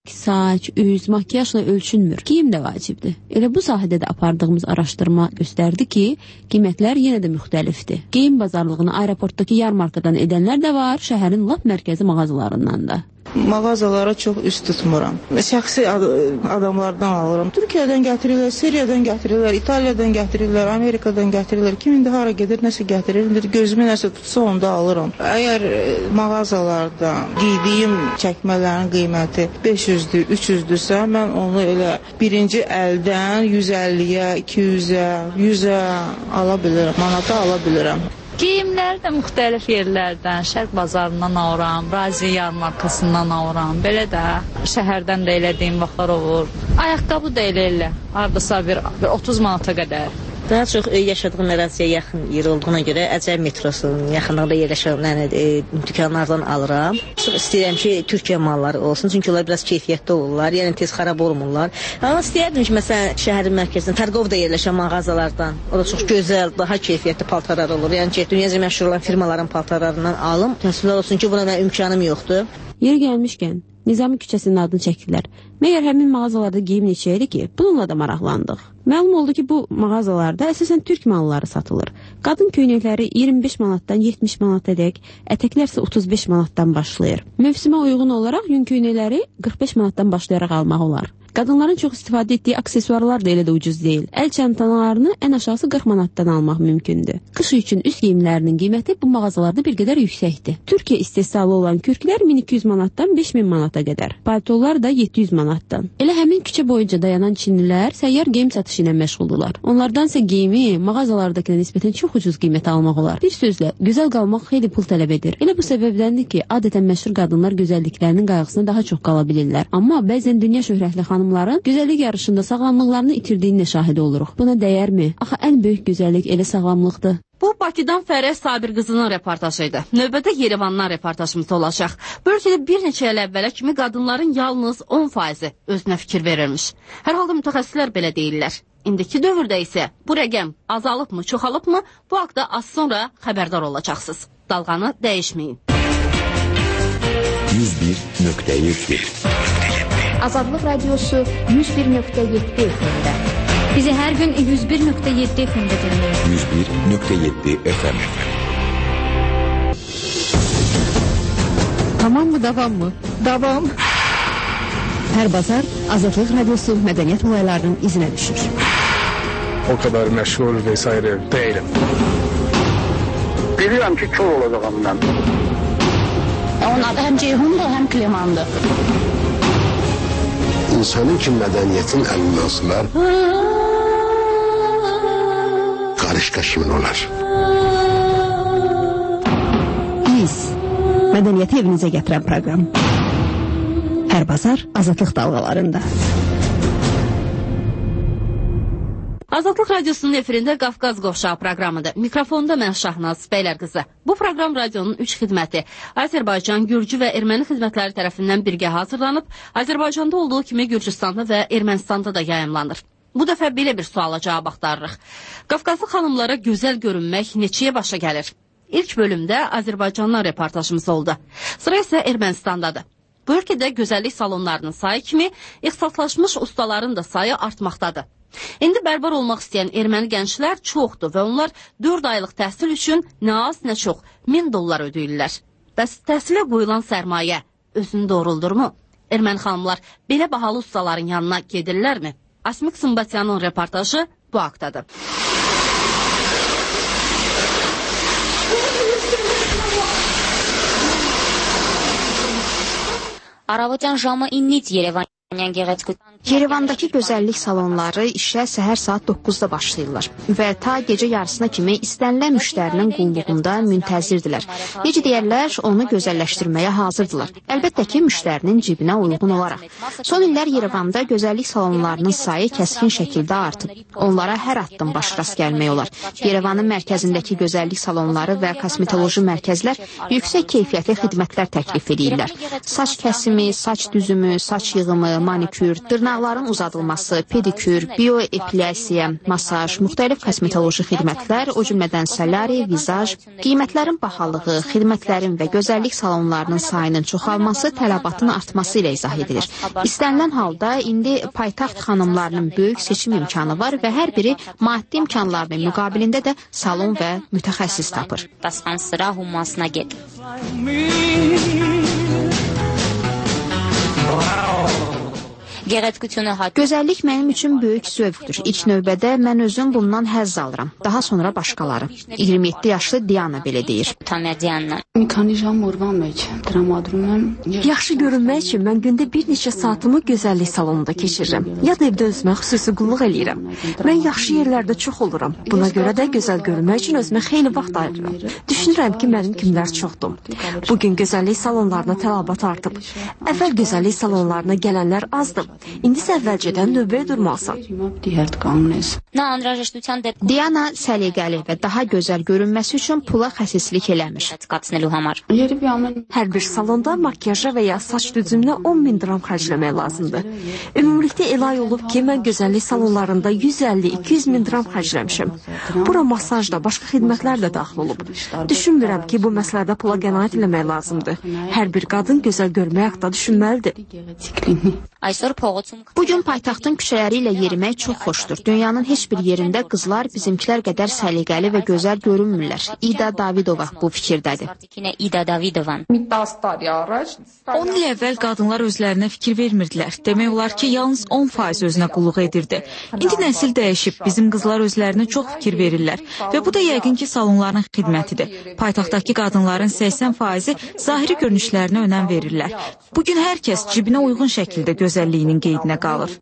saç, üz, makyajla ölçünmür. Geyim də vacibdir. Elə bu sahədə də apardığımız araşdırma göstərdi ki, qiymətlər yenə də müxtəlifdir. Geyim bazarlığını aeroportdakı yarmarkadan edənlər də var, şəhərin lap mərkəzi mağazalarından da. Mağazalara çox üst tutmuram. Şəxsi adamlardan alıram. Türkiyədən gətirirlər, Siriyadan gətirirlər, İtaliyadan gətirirlər, Amerikadan gətirirlər. Kim indi hara gedir, nəsə gətirirlər. Gözümə nəsə tutsa onda alıram. Əgər mağazalarda giydiyim çəkmələrin qiyməti 500-dür, 300-dürsə, mən onu elə birinci əldən 150-yə, 200-ə, 100-ə ala bilirəm, manata ala bilirəm. Geyimləri də müxtəlif yerlərdən, Şərq bazarından alıram, Raziya yarmarkasından alıram. Belə də şəhərdən də elədiyim vaxtlar olur. Ayaqqabı da elə, hardasa bir 30 manata qədər. Daha çox yaşadığım əraziyə yaxın yer olduğuna görə Əcəb metrosunun yaxınlığında yerləşən dükanlardan alıram. Çox istəyirəm ki, Türkiyə malları olsun, çünki onlar biraz keyfiyyətli olurlar, yəni tez xarab olmurlar. Amma istəyərdim ki, məsələn, şəhərin mərkəzində, Targovda yerləşən mağazalardan, o da çox gözəl, daha keyfiyyətli paltarlar olur. Yəni ki, dünyaca məşhur olan firmaların paltarlarından alım. Təəssüflər olsun ki, buna mənim imkanım yoxdur. Yer gəlmişkən, Nizami küçəsinin adını çəkdilər. Məyər həmin mağazalarda geyim neçə idi ki, bununla da maraqlandıq. Məlum oldu ki, bu mağazalarda əsasən türk malları satılır. Qadın köynəkləri 25 manatdan 70 manata dək, ətəklər isə 35 manatdan başlayır. Mövsümə uyğun olaraq yün köynəkləri 45 manatdan başlayaraq almaq olar. Qadınların çox istifadə etdiyi aksesuarlar da elə də ucuz deyil. Əl çantalarını ən aşağısı 40 manatdan almaq mümkündür. Qış üçün üst geyimlərinin qiyməti bu mağazalarda bir qədər yüksəkdir. Türkiyə istehsalı olan kürklər 1200 manatdan 5000 manata qədər. Paltolar da 700 manatdan. Elə həmin küçə boyunca dayanan çinlilər səyyar geyim satışı ilə məşğuldurlar. Onlardan isə geyimi mağazalardakına nisbətən çox ucuz qiymətə almaq olar. Bir sözlə, gözəl qalmaq xeyli pul tələb edir. Elə bu səbəbdəndir ki, adətən məşhur qadınlar gözəlliklərinin qayğısına daha çox qala bilirlər. Amma bəzən dünya şöhrətli xanımların gözəllik yarışında sağlamlıqlarını itirdiyinə şahid oluruq. Buna dəyərmi? Axı ən böyük gözəllik elə sağlamlıqdır. Bu Bakıdan Fərəh Sabir qızının reportajı idi. Növbədə Yerevandan reportajımız olacaq. Bu ölkədə bir neçə il əvvələ kimi qadınların yalnız 10% özünə fikir verirmiş. Hər halda mütəxəssislər belə deyirlər. İndiki dövrdə isə bu rəqəm azalıbmı, çoxalıbmı, bu haqda az sonra xəbərdar olacaqsınız. Dalğanı dəyişməyin. 101.7 Azadlıq Radiosu 101.7 FM-də. Bizi hər gün 101.7 FM-də dinləyin. 101.7 FM. Tamam mı, davam mı? Davam. Hər bazar Azadlıq Radiosu mədəniyyət olaylarının izinə düşür. O kadar məşğul vesaire değilim. Bilirəm ki, kör olacağım mən. Onun adı həm Ceyhundur, həm Klimandır. İnsanın ki mədəniyyətin əlindən sılar, qarışqa kimin olar? Biz, mədəniyyəti evinizə gətirən proqram. Hər bazar Azadlıq dalğalarında. Azadlıq Radiosunun efirində Qafqaz Qovşağı proqramıdır. Mikrofonda mən Şahnaz Bəylərqızı. Bu proqram radionun 3 xidməti Azərbaycan, Gürcü və Erməni xidmətləri tərəfindən birgə hazırlanıb, Azərbaycanda olduğu kimi Gürcüstanda və Ermənistanda da yayımlanır. Bu dəfə belə bir suala cavab axtarırıq. Qafqazlı xanımlara gözəl görünmək neçəyə başa gəlir? İlk bölümdə Azərbaycandan reportajımız oldu. Sıra isə Ermənistandadır. Bu ölkədə gözəllik salonlarının sayı kimi ixtisaslaşmış ustaların da sayı artmaqdadır. İndi bərbar olmaq istəyən erməni gənclər çoxdur və onlar 4 aylıq təhsil üçün nə az, nə çox $1000 ödəyirlər. Bəs təhsilə qoyulan sərmayə özünü doğruldurmu? Erməni xanımlar belə bahalı ustaların yanına gedirlərmi? Asmik Sımbatyanın reportajı bu haqdadır. Arabacан jamı innit Yerevan. Yerevandakı gözəllik salonları işə səhər saat 9-da başlayırlar və ta gecə yarısına kimi istənilən müştərinin qulluğunda müntəzirdirlər. Necə deyərlər, onu gözəlləşdirməyə hazırdılar. Əlbəttə ki, müştərinin cibinə uyğun olaraq. Son illər Yerevanda gözəllik salonlarının sayı kəskin şəkildə artıb. Onlara hər addım baş rast gəlmək olar. Yerevanın mərkəzindəki gözəllik salonları və kosmetoloji mərkəzlər yüksək keyfiyyətli xidmətlər təklif edirlər. Saç kəsimi, saç düzümü, saç yığımı, manikür, dırnaqların uzadılması, pedikür, bioepilyasiya, masaj, müxtəlif kosmetoloji xidmətlər, o cümlədən salari, vizaj, qiymətlərin bahalığı, xidmətlərin və gözəllik salonlarının sayının çoxalması tələbatın artması ilə izah edilir. İstənilən halda indi paytaxt xanımlarının böyük seçim imkanı var və hər biri maddi imkanlarının müqabilində də salon və mütəxəssis tapır. Gözəllik mənim üçün böyük zövqdür. İlk növbədə mən özüm bundan həzz alıram. Daha sonra başqaları. 27 yaşlı Diana belə deyir. Yaxşı görünmək üçün mən gündə bir neçə saatımı gözəllik salonunda keçirirəm. Ya da evdə özümə xüsusi qulluq eləyirəm. Mən yaxşı yerlərdə çox oluram. Buna görə də gözəl görünmək üçün özümə xeyli vaxt ayırıram. Düşünürəm ki, mənim kimlər çoxdur. Bugün gözəllik salonlarına tələbat artıb. Əvvəl gözəllik salonlarına gələnlər azdır. İndi isə əvvəlcədən növbəyə durmalsan. Diana səliqəli və daha gözəl görünməsi üçün pula xəsislik eləmir. Hər bir salonda makyaja və ya saç düzümünə 10.000 dram xərcləmək lazımdır. Ümumilikdə elə ay olub ki, mən gözəllik salonlarında 150-200.000 dram xərcləmişim. Bura masaj da, başqa xidmətlər də daxil olub. Düşünmürəm ki, bu məsələdə pula qənaət eləmək lazımdır. Hər bir qadın gözəl görmək haqda düşünməlidir. Bugün paytaxtın küçələri ilə yerimək çox xoşdur. Dünyanın heç bir yerində qızlar bizimkilər qədər səliqəli və gözəl görünmürlər. İda Davidova bu fikirdədir. 10 il əvvəl qadınlar özlərinə fikir vermirdilər. Demək olar ki, yalnız 10% özünə qulluq edirdi. İndi nəsil dəyişib, bizim qızlar özlərinə çox fikir verirlər. Və bu da yəqin ki, salonların xidmətidir. Paytaxtdakı qadınların 80%-i zahiri görünüşlərinə önəm verirlər. Bugün hər kəs cibinə uyğun şəkildə gözəlliyinin qeydinə qalır.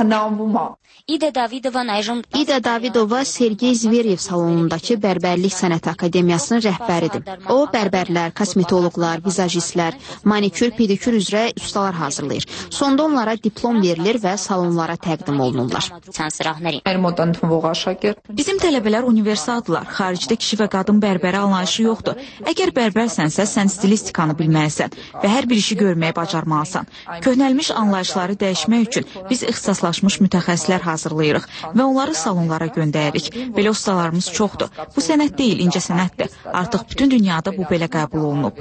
İda Davidova Sergey Zveryev salonundakı Bərbərlik Sənət Akademiyasının rəhbəridir. O, bərbərlər, kosmetoloqlar, vizajistlər, manikür, pedikür üzrə ustalar hazırlayır. Sonda onlara diplom verilir və salonlara təqdim olunurlar. Bizim tələbələr universaldılar. Xaricdə kişi və qadın bərbəri anlayışı yoxdur. Əgər bərbərsənsə, sən stilistikanı bilməlisən və hər bir işi görməyə bacarmalısan. Köhnəlmiş anlayışları dəyişmək üçün biz ixtisaslaşmış mütəxəssislər hazırlayırıq və onları salonlara göndəririk. Belə ustalarımız çoxdur. Bu sənət deyil, incə sənətdir. Artıq bütün dünyada bu belə qəbul olunub.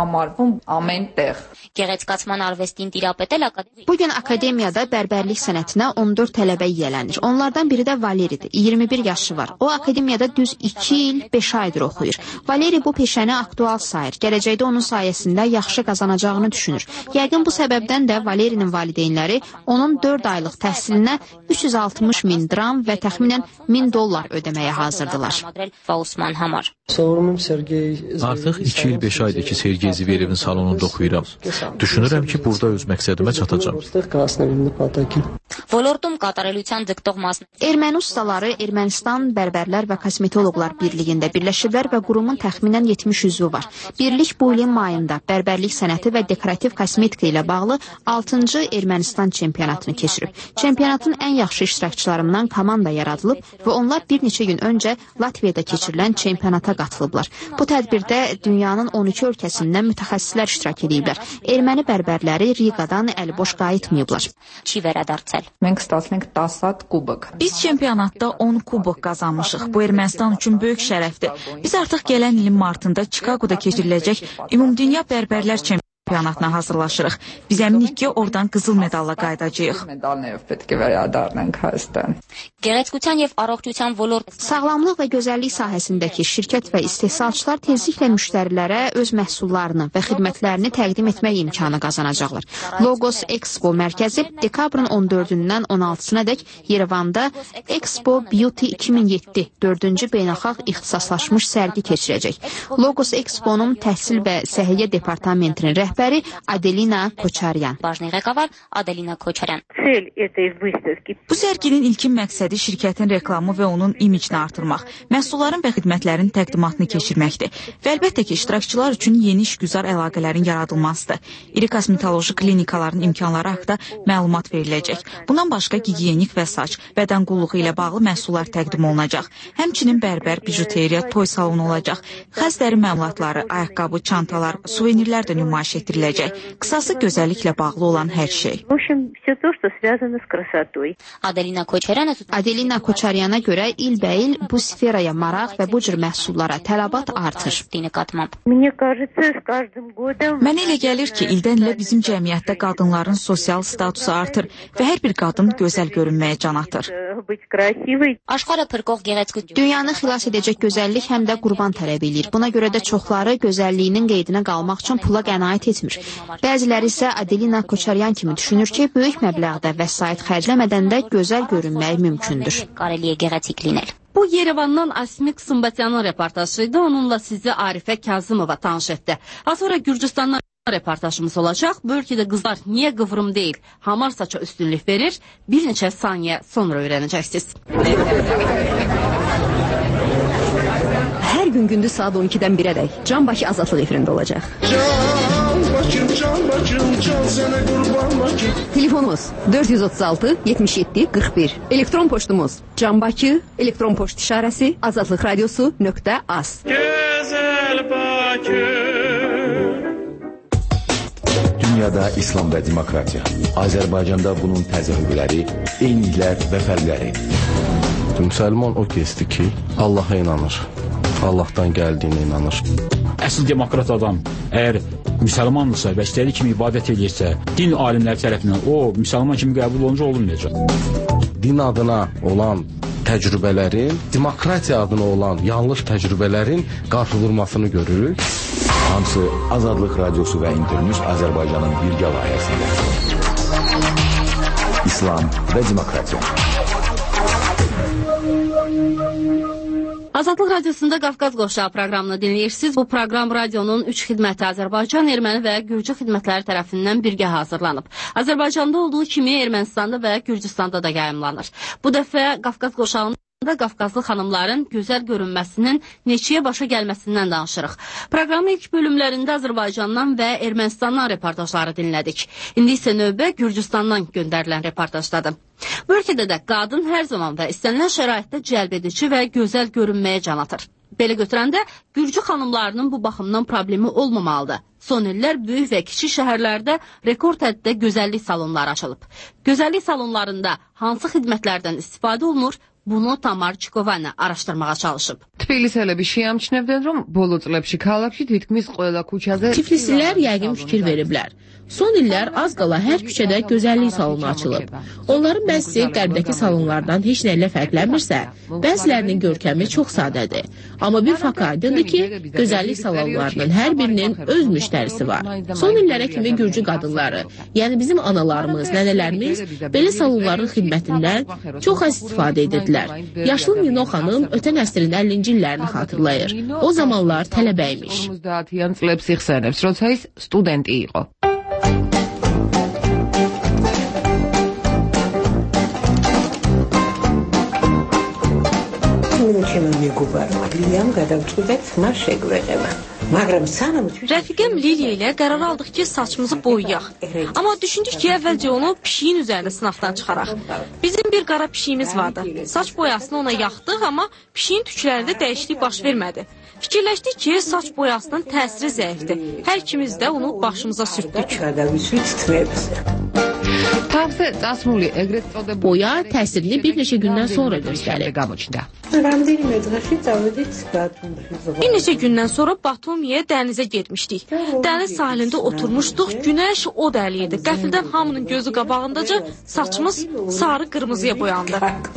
Bugün akademiyada bərbərlik sənətinə 14 tələbə yiyələnir. Onlardan biri də Valeridir. 21 yaşı var. O akademiyada düz 2 il 5 aydır oxuyur. Valeri bu peşəni aktual sayır. Gələcəkdə onun sayəsində yaxşı qazanacağını düşünür. Yəqin bu səbəbdən də Valerinin valideynləri onun 4 aylıq təhsilinə 360.000 dram və təxminən $1000 ödəməyə hazırdılar. Artıq 2 il 5 aydır ki, Sergey Zveryevin salonunda oxuyuram. Düşünürəm ki, burada öz məqsədimə çatacam. Erməni ustaları Ermənistan Bərbərlər və Kosmetoloqlar Birliyində birləşiblər və qurumun təxminən 70 üzvü var. Birlik bu ilin mayında bərbərlik sənəti və dekorativ kosmetika ilə bağlı 6-cı Ermənistan çempionatını keçirib. Çempionatın ən yaxşı iştirakçılarından komanda yaradılıb və onlar bir neçə gün öncə Latviyada keçirilən çempionata qatılıblar. Bu tədbirdə dünyanın 12 ölkəsindən mütəxəssislər iştirak ediblər. Erməni bərbərləri Riqadan əliboş qayıtmayıblar. Biz çempionatda 10 kubok qazanmışıq. Bu Ermənistan üçün böyük şərəfdir. Biz artıq gələn ilin martında Çikaqoda keçiriləcək Ümumdünya Bərbərlər çempionatına hazırlaşırıq. Biz əminik ki, oradan qızıl medalla qayıdacağıq. Sağlamlıq və gözəllik sahəsindəki şirkət və istehsalçılar tezliklə müştərilərə öz məhsullarını və xidmətlərini təqdim etmək imkanı qazanacaqlar. Logos Expo mərkəzi dekabrın 14-dən 16-sınadək Yerevanda Expo Beauty 2007 4-cü beynəlxalq ixtisaslaşmış sərgi keçirəcək. Logos Expo'nun təhsil və səhiyyə departamentinin rəhbəri Adelina Koçaryan. Bu sərginin ilkin məqsədi şirkətin reklamı və onun imicini artırmaq, məhsulların və xidmətlərin təqdimatını keçirməkdir. Və əlbəttə ki, iştirakçılar üçün yeni işgüzar əlaqələrin yaradılmasıdır. İri kosmetoloji klinikaların imkanları haqqında məlumat veriləcək. Bundan başqa gigiyenik və saç, bədən qulluğu ilə bağlı məhsullar təqdim olunacaq. Həmçinin bərbər, bijuteriya, toy salonu olacaq. Xəz dəri məmulatları, ayaqqabı, çantalar, suvenirlər də nümayiş etdiriləcək. Qısası gözəlliklə bağlı olan hər şey. Adelina Koçaryana görə ilbəil bu sferaya maraq və bu cür məhsullara tələbat artır. Mənə elə gəlir ki, ildən ilə bizim cəmiyyətdə qadınların sosial statusu artır və hər bir qadın gözəl görünməyə can atır. Dünyanı xilas edəcək gözəllik həm də qurban tələb edir. Buna görə də çoxları gözəlliyinin qeydinə qalmaq üçün pula qənaət etmir. Bəziləri isə Adelina Koçaryan kimi düşünür ki, böyük məbləğdə vəsait xərcləmədən də gözəl görünmək mümkündür. Bu Yerevandan Asmik Sımbatyanın reportajıydı. Onunla sizi Arifə Kazımova tanış etdi. Az sonra Gürcüstandan reportajımız olacaq. Bu ölkədə qızlar niyə qıvrım deyil, hamar saça üstünlük verir? Bir neçə saniyə sonra öyrənəcəksiniz. Hər gün gündüz saat 12-dən 1-ədək Can Bakı Azadlıq efirində olacaq. Telefonumuz 436 77 41. Elektron poçtumuz Can Bakı, elektron poçt işarəsi azadlıqradiosu.az. Gözəl Bakı. Dünyada İslam və demokratiya. Azərbaycanda bunun təzahürləri, eyniliklər və fərqləri. Müsəlman o kəsdir ki, Allaha inanır. Allahdan gəldiyinə inanır. Əsl demokrat adam əgər müsəlmandırsa və istədiyi kimi ibadət edirsə, din alimləri tərəfindən o müsəlman kimi qəbul olunca olunmayacaq. Din adına olan təcrübələrin, demokratiya adına olan yanlış təcrübələrin qarşıdurmasını görürük. Hamısı Azadlıq Radiosu və İnternews Azərbaycanın birgə layihəsində. İslam və demokratiya. Azadlıq Radiosunda Qafqaz Qovşağı proqramını dinləyirsiniz. Bu proqram radionun 3 xidməti Azərbaycan, Erməni və Gürcü xidmətləri tərəfindən birgə hazırlanıb. Azərbaycanda olduğu kimi Ermənistanda və Gürcüstanda da yayımlanır. Bu dəfə Qafqaz Qovşağının Qafqazlı xanımların gözəl görünməsinin neçəyə başa gəlməsindən danışırıq. Proqramın ilk bölümlərində Azərbaycandan və Ermənistandan reportajları dinlədik. İndi isə növbə Gürcüstandan göndərilən reportajdadır. Bu ölkədə də qadın hər zaman və istənilən şəraitdə cəlbedici və gözəl görünməyə can atır. Belə götürəndə Gürcü xanımlarının bu baxımdan problemi olmamalıdır. Son illər böyük və kiçik şəhərlərdə rekord həddə gözəllik salonları açılıb. Gözəllik salonlarında hansı xidmətlərdən istifadə olunur? Bunu Tamar Çikovana araşdırmağa çalışıb. Tbilisəlები შეამჩნევდნენ, რომ bolo წლებში ქალაქში თითქმის ყველა küçədə Tiflislər yəqin fikir veriblər. Son illər az qala hər küçədə gözəllik salonu açılıb. Onların bəzisi qərbdəki salonlardan heç nə ilə fərqlənmirsə, bəzilərinin görkəmi çox sadədir. Amma bir fakt aydındır ki, gözəllik salonlarının hər birinin öz müştərisi var. Son illərə kimi Gürcü qadınları, yəni bizim analarımız, nənələrimiz belə salonların xidmətindən çox az istifadə edirdilər. Yaşlı Nino xanım ötən əsrin 50-ci illərini xatırlayır. O zamanlar tələbə imiş. 50-იან წლებს იხსენებს, როცა ის სტუდენტი იყო. Rəfiqəm Liliya ilə qərar aldıq ki, saçımızı boyayaq. Amma düşündük ki, əvvəlcə onu pişiyin üzərində sınaqdan çıxaraq. Bizim bir qara pişiyimiz vardı. Saç boyasını ona yaxdıq, amma pişiyin tüklərində dəyişiklik baş vermədi. Fikirləşdik ki, saç boyasının təsiri zəifdir. Hər ikimiz də onu başımıza sürtdük. Boya təsirini bir neçə gündən sonra göstərir. Bir neçə gündən sonra Batumiyə dənizə getmişdik. Dəniz sahilində oturmuşduq, günəş od əliyirdi. Qəfildən hamının gözü qabağındaca saçımız sarı-qırmızıya boyandı.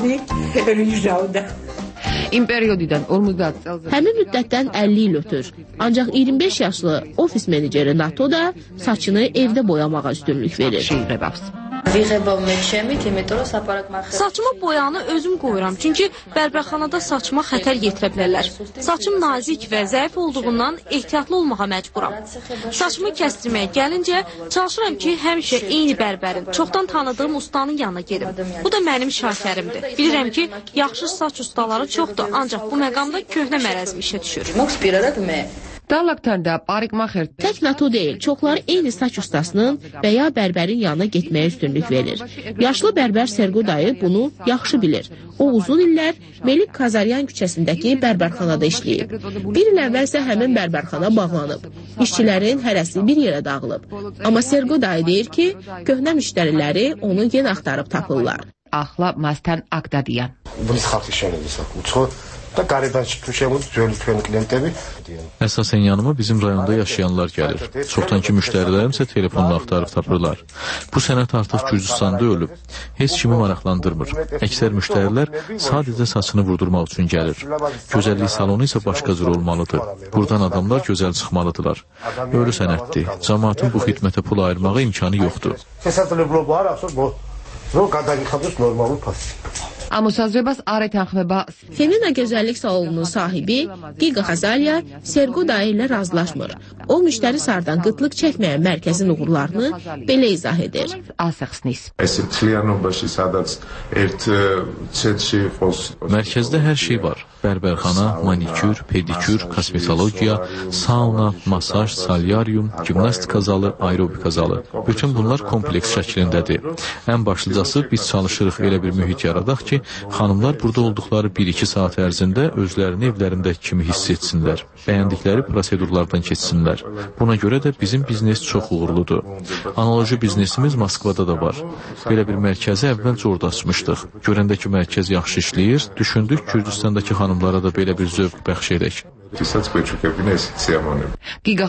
Həmin müddətdən 50 il ötür. Ancaq 25 yaşlı ofis meneceri NATO da saçını evdə boyamağa üstünlük verir. Saçıma boyanı özüm qoyuram, çünki bərbərxanada saçıma xətər yetirə bilərlər. Saçım nazik və zəif olduğundan ehtiyatlı olmağa məcburam. Saçımı kəstirməyə gəlincə, çalışıram ki, həmişə eyni bərbərin, çoxdan tanıdığım ustanın yanına gedim. Bu da mənim şahkərimdir. Bilirəm ki, yaxşı saç ustaları çoxdur, ancaq bu məqamda köhnə mərəzm işə düşür. Tək NATO deyil, çoxları eyni saç ustasının və ya bərbərin yanına getməyə üstünlük verir. Yaşlı bərbər Sergo dayı bunu yaxşı bilir. O uzun illər Melik Kazaryan küçəsindəki bərbərxanada işləyib. Bir il əvvəl isə həmin bərbərxana bağlanıb. İşçilərin hərəsi bir yerə dağılıb. Amma Sergo dayı deyir ki, köhnə müştəriləri onu yenə axtarıb tapırlar. Əsasən yanıma bizim rayonda yaşayanlar gəlir. Çoxdankı müştərilərim isə telefonla axtarıb tapırlar. Bu sənət artıq Gürcüstanda ölüb. Heç kimi maraqlandırmır. Əksər müştərilər sadəcə saçını vurdurmaq üçün gəlir. Gözəllik salonu isə başqa cür olmalıdır. Buradan adamlar gözəl çıxmalıdırlar. Ölü sənətdir. Cəmaatın bu xidmətə pul ayırmağa imkanı yoxdur. Femina gözəllik salonunun sahibi Giga Xazalya Sergo dayı ilə razılaşmır. O, müştəri sardan qıtlıq çəkməyən mərkəzin uğurlarını belə izah edir. Mərkəzdə hər şey var. Bərbərxana, manikür, pedikür, kosmetologiya, sauna, masaj, salyaryum, gimnastika zalı, aerobika zalı. Bütün bunlar kompleks şəklindədir. Ən başlıcası biz çalışırıq elə bir mühit yaradaq ki, xanımlar burada olduqları 1-2 saat ərzində özlərini evlərindəki kimi hiss etsinlər, bəyəndikləri prosedurlardan keçsinlər. Buna görə də bizim biznes çox uğurludur. Analoji biznesimiz Moskvada da var. Belə bir mərkəzi əvvəlcə orada açmışdıq. Görəndə ki, mərkəz yaxşı işləyir, düşündük Gürcüstandakı xanımlara da belə bir zövq bəxş edək. Giga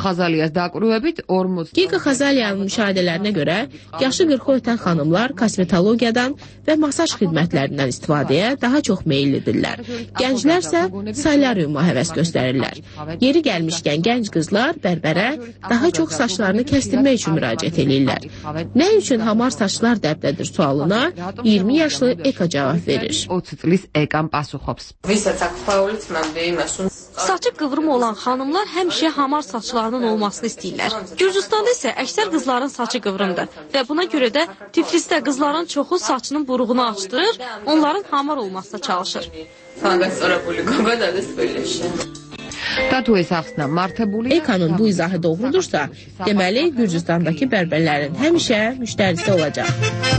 Xazalyanın müşahidələrinə görə yaşı 40-ı ötən xanımlar kosmetologiyadan və masaj xidmətlərindən istifadəyə daha çox meyillidirlər. Gənclərsə salyaryuma həvəs göstərirlər. Yeri gəlmişkən gənc qızlar bərbərə daha çox saçlarını kəstirmək üçün müraciət edirlər. Nə üçün hamar saçlar dəbdədir sualına 20 yaşlı Eka cavab verir. Saçı qıvrım olan xanımlar həmişə hamar saçlarının olmasını istəyirlər. Gürcüstanda isə əksər qızların saçı qıvrımdır və buna görə də Tiflisdə qızların çoxu saçının buruğunu açdırır, onların hamar olmasına çalışır. Ekanın bu izahı doğrudursa, deməli Gürcüstandakı bərbərlərin həmişə müştərisi olacaq.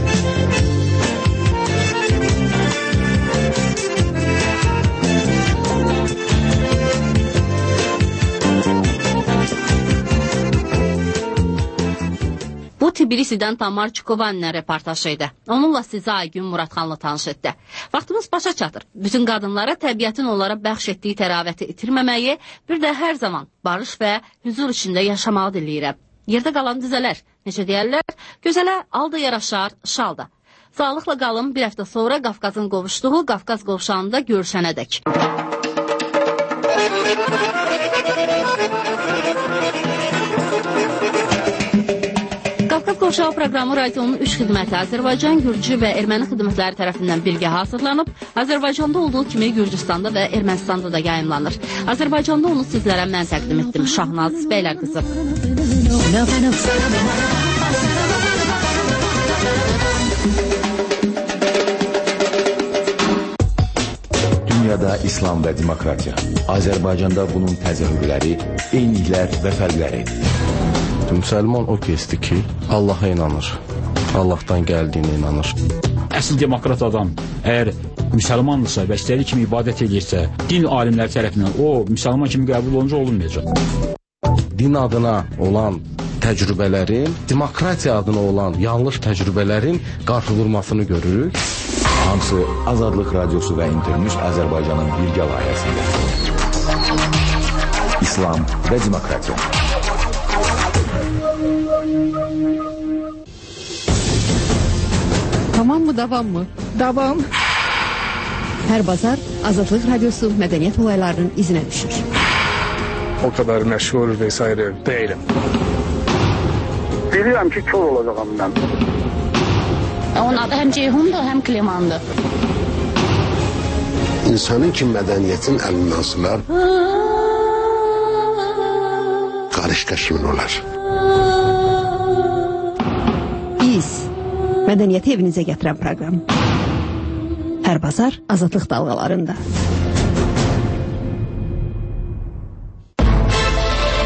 Bu Tbilisidən Tamar Çukovanın reportajı idi. Onunla sizə Aygün Muradxanlı tanış etdi. Vaxtımız başa çatır. Bütün qadınlara təbiətin onlara bəxş etdiyi təravəti itirməməyi, bir də hər zaman barış və huzur içində yaşamağı diləyirəm. Yerdə qalan düzələr, necə deyərlər, gözələ al da yaraşar, şal da. Sağlıqla qalın, bir həftə sonra Qafqazın qovuşduğu Qafqaz qovşağında görüşənədək. Qafqaz Qovşağı proqramı radionun 3 xidməti Azərbaycan, Gürcü və Erməni xidmətləri tərəfindən birgə hazırlanıb, Azərbaycanda olduğu kimi Gürcüstanda və Ermənistanda da yayımlanır. Azərbaycanda onu sizlərə mən təqdim etdim, Şahnaz Bəylər qızı. Dünyada İslam və demokratiya. Azərbaycanda bunun təzahürləri, eyniliklər və fərqləri. Müsəlman o kəsdir ki, Allaha inanır, Allahdan gəldiyinə inanır. Əsl demokrat adam əgər müsəlmandırsa və istədiyi kimi ibadət edirsə, din alimləri tərəfindən o müsəlman kimi qəbul olunca olunmayacaq. Din adına olan təcrübələrin, demokratiya adına olan yanlış təcrübələrin qarşıdurmasını görürük. Hamısı Azadlıq Radiosu və İnternews Azərbaycanın birgə layihəsində. İslam və demokratiya. Tamam mı, davam mı? Davam. Hər bazar Azadlıq Radiosu mədəniyyət olaylarının izinə düşür. O kadar məşhur vesaire değilim. Bilirəm ki, kör olacağım mən. Onun adı həm Ceyhundur, həm Klimandır. İnsanın ki mədəniyyətin əlindən sılar, qarışqa kimin olar? Biz mədəniyyəti evinizə gətirən proqram. Hər bazar Azadlıq dalğalarında.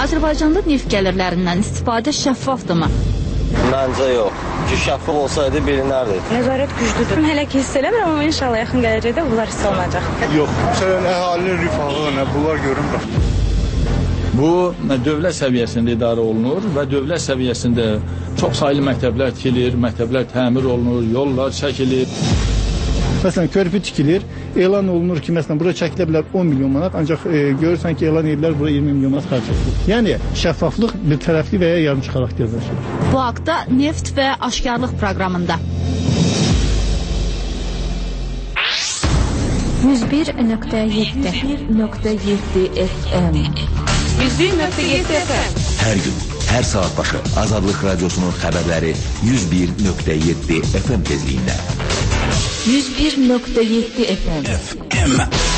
Azərbaycanda neft gəlirlərindən istifadə şəffafdırmı? Məncə yox. Ki, şəffaf olsaydı bilinərdi. Nəzarət güclüdür. Hələ ki hiss eləmirəm, amma inşallah yaxın gələcəkdə bunlar hiss olunacaq. Yox, məsələn, əhalinin rifahı, bunlar görünmür. Bu, dövlət səviyyəsində idarə olunur və dövlət səviyyəsində çox saylı məktəblər tikilir, məktəblər təmir olunur, yollar çəkilir. Məsələn, körpü tikilir, elan olunur ki, məsələn, bura çəkilə bilər 10 milyon manat, ancaq görürsən ki, elan edirlər, bura 20 milyon manat xərc edilir. Yəni, şəffaflıq bir tərəfli və ya yarımçı xarakterdə. Bu haqda Neft və Aşkarlıq proqramında. 101.7 FM 101.7 FM Hər gün, hər saat başı Azadlıq Radiosunun xəbərləri 101.7 FM tezliyində. 101.7 FM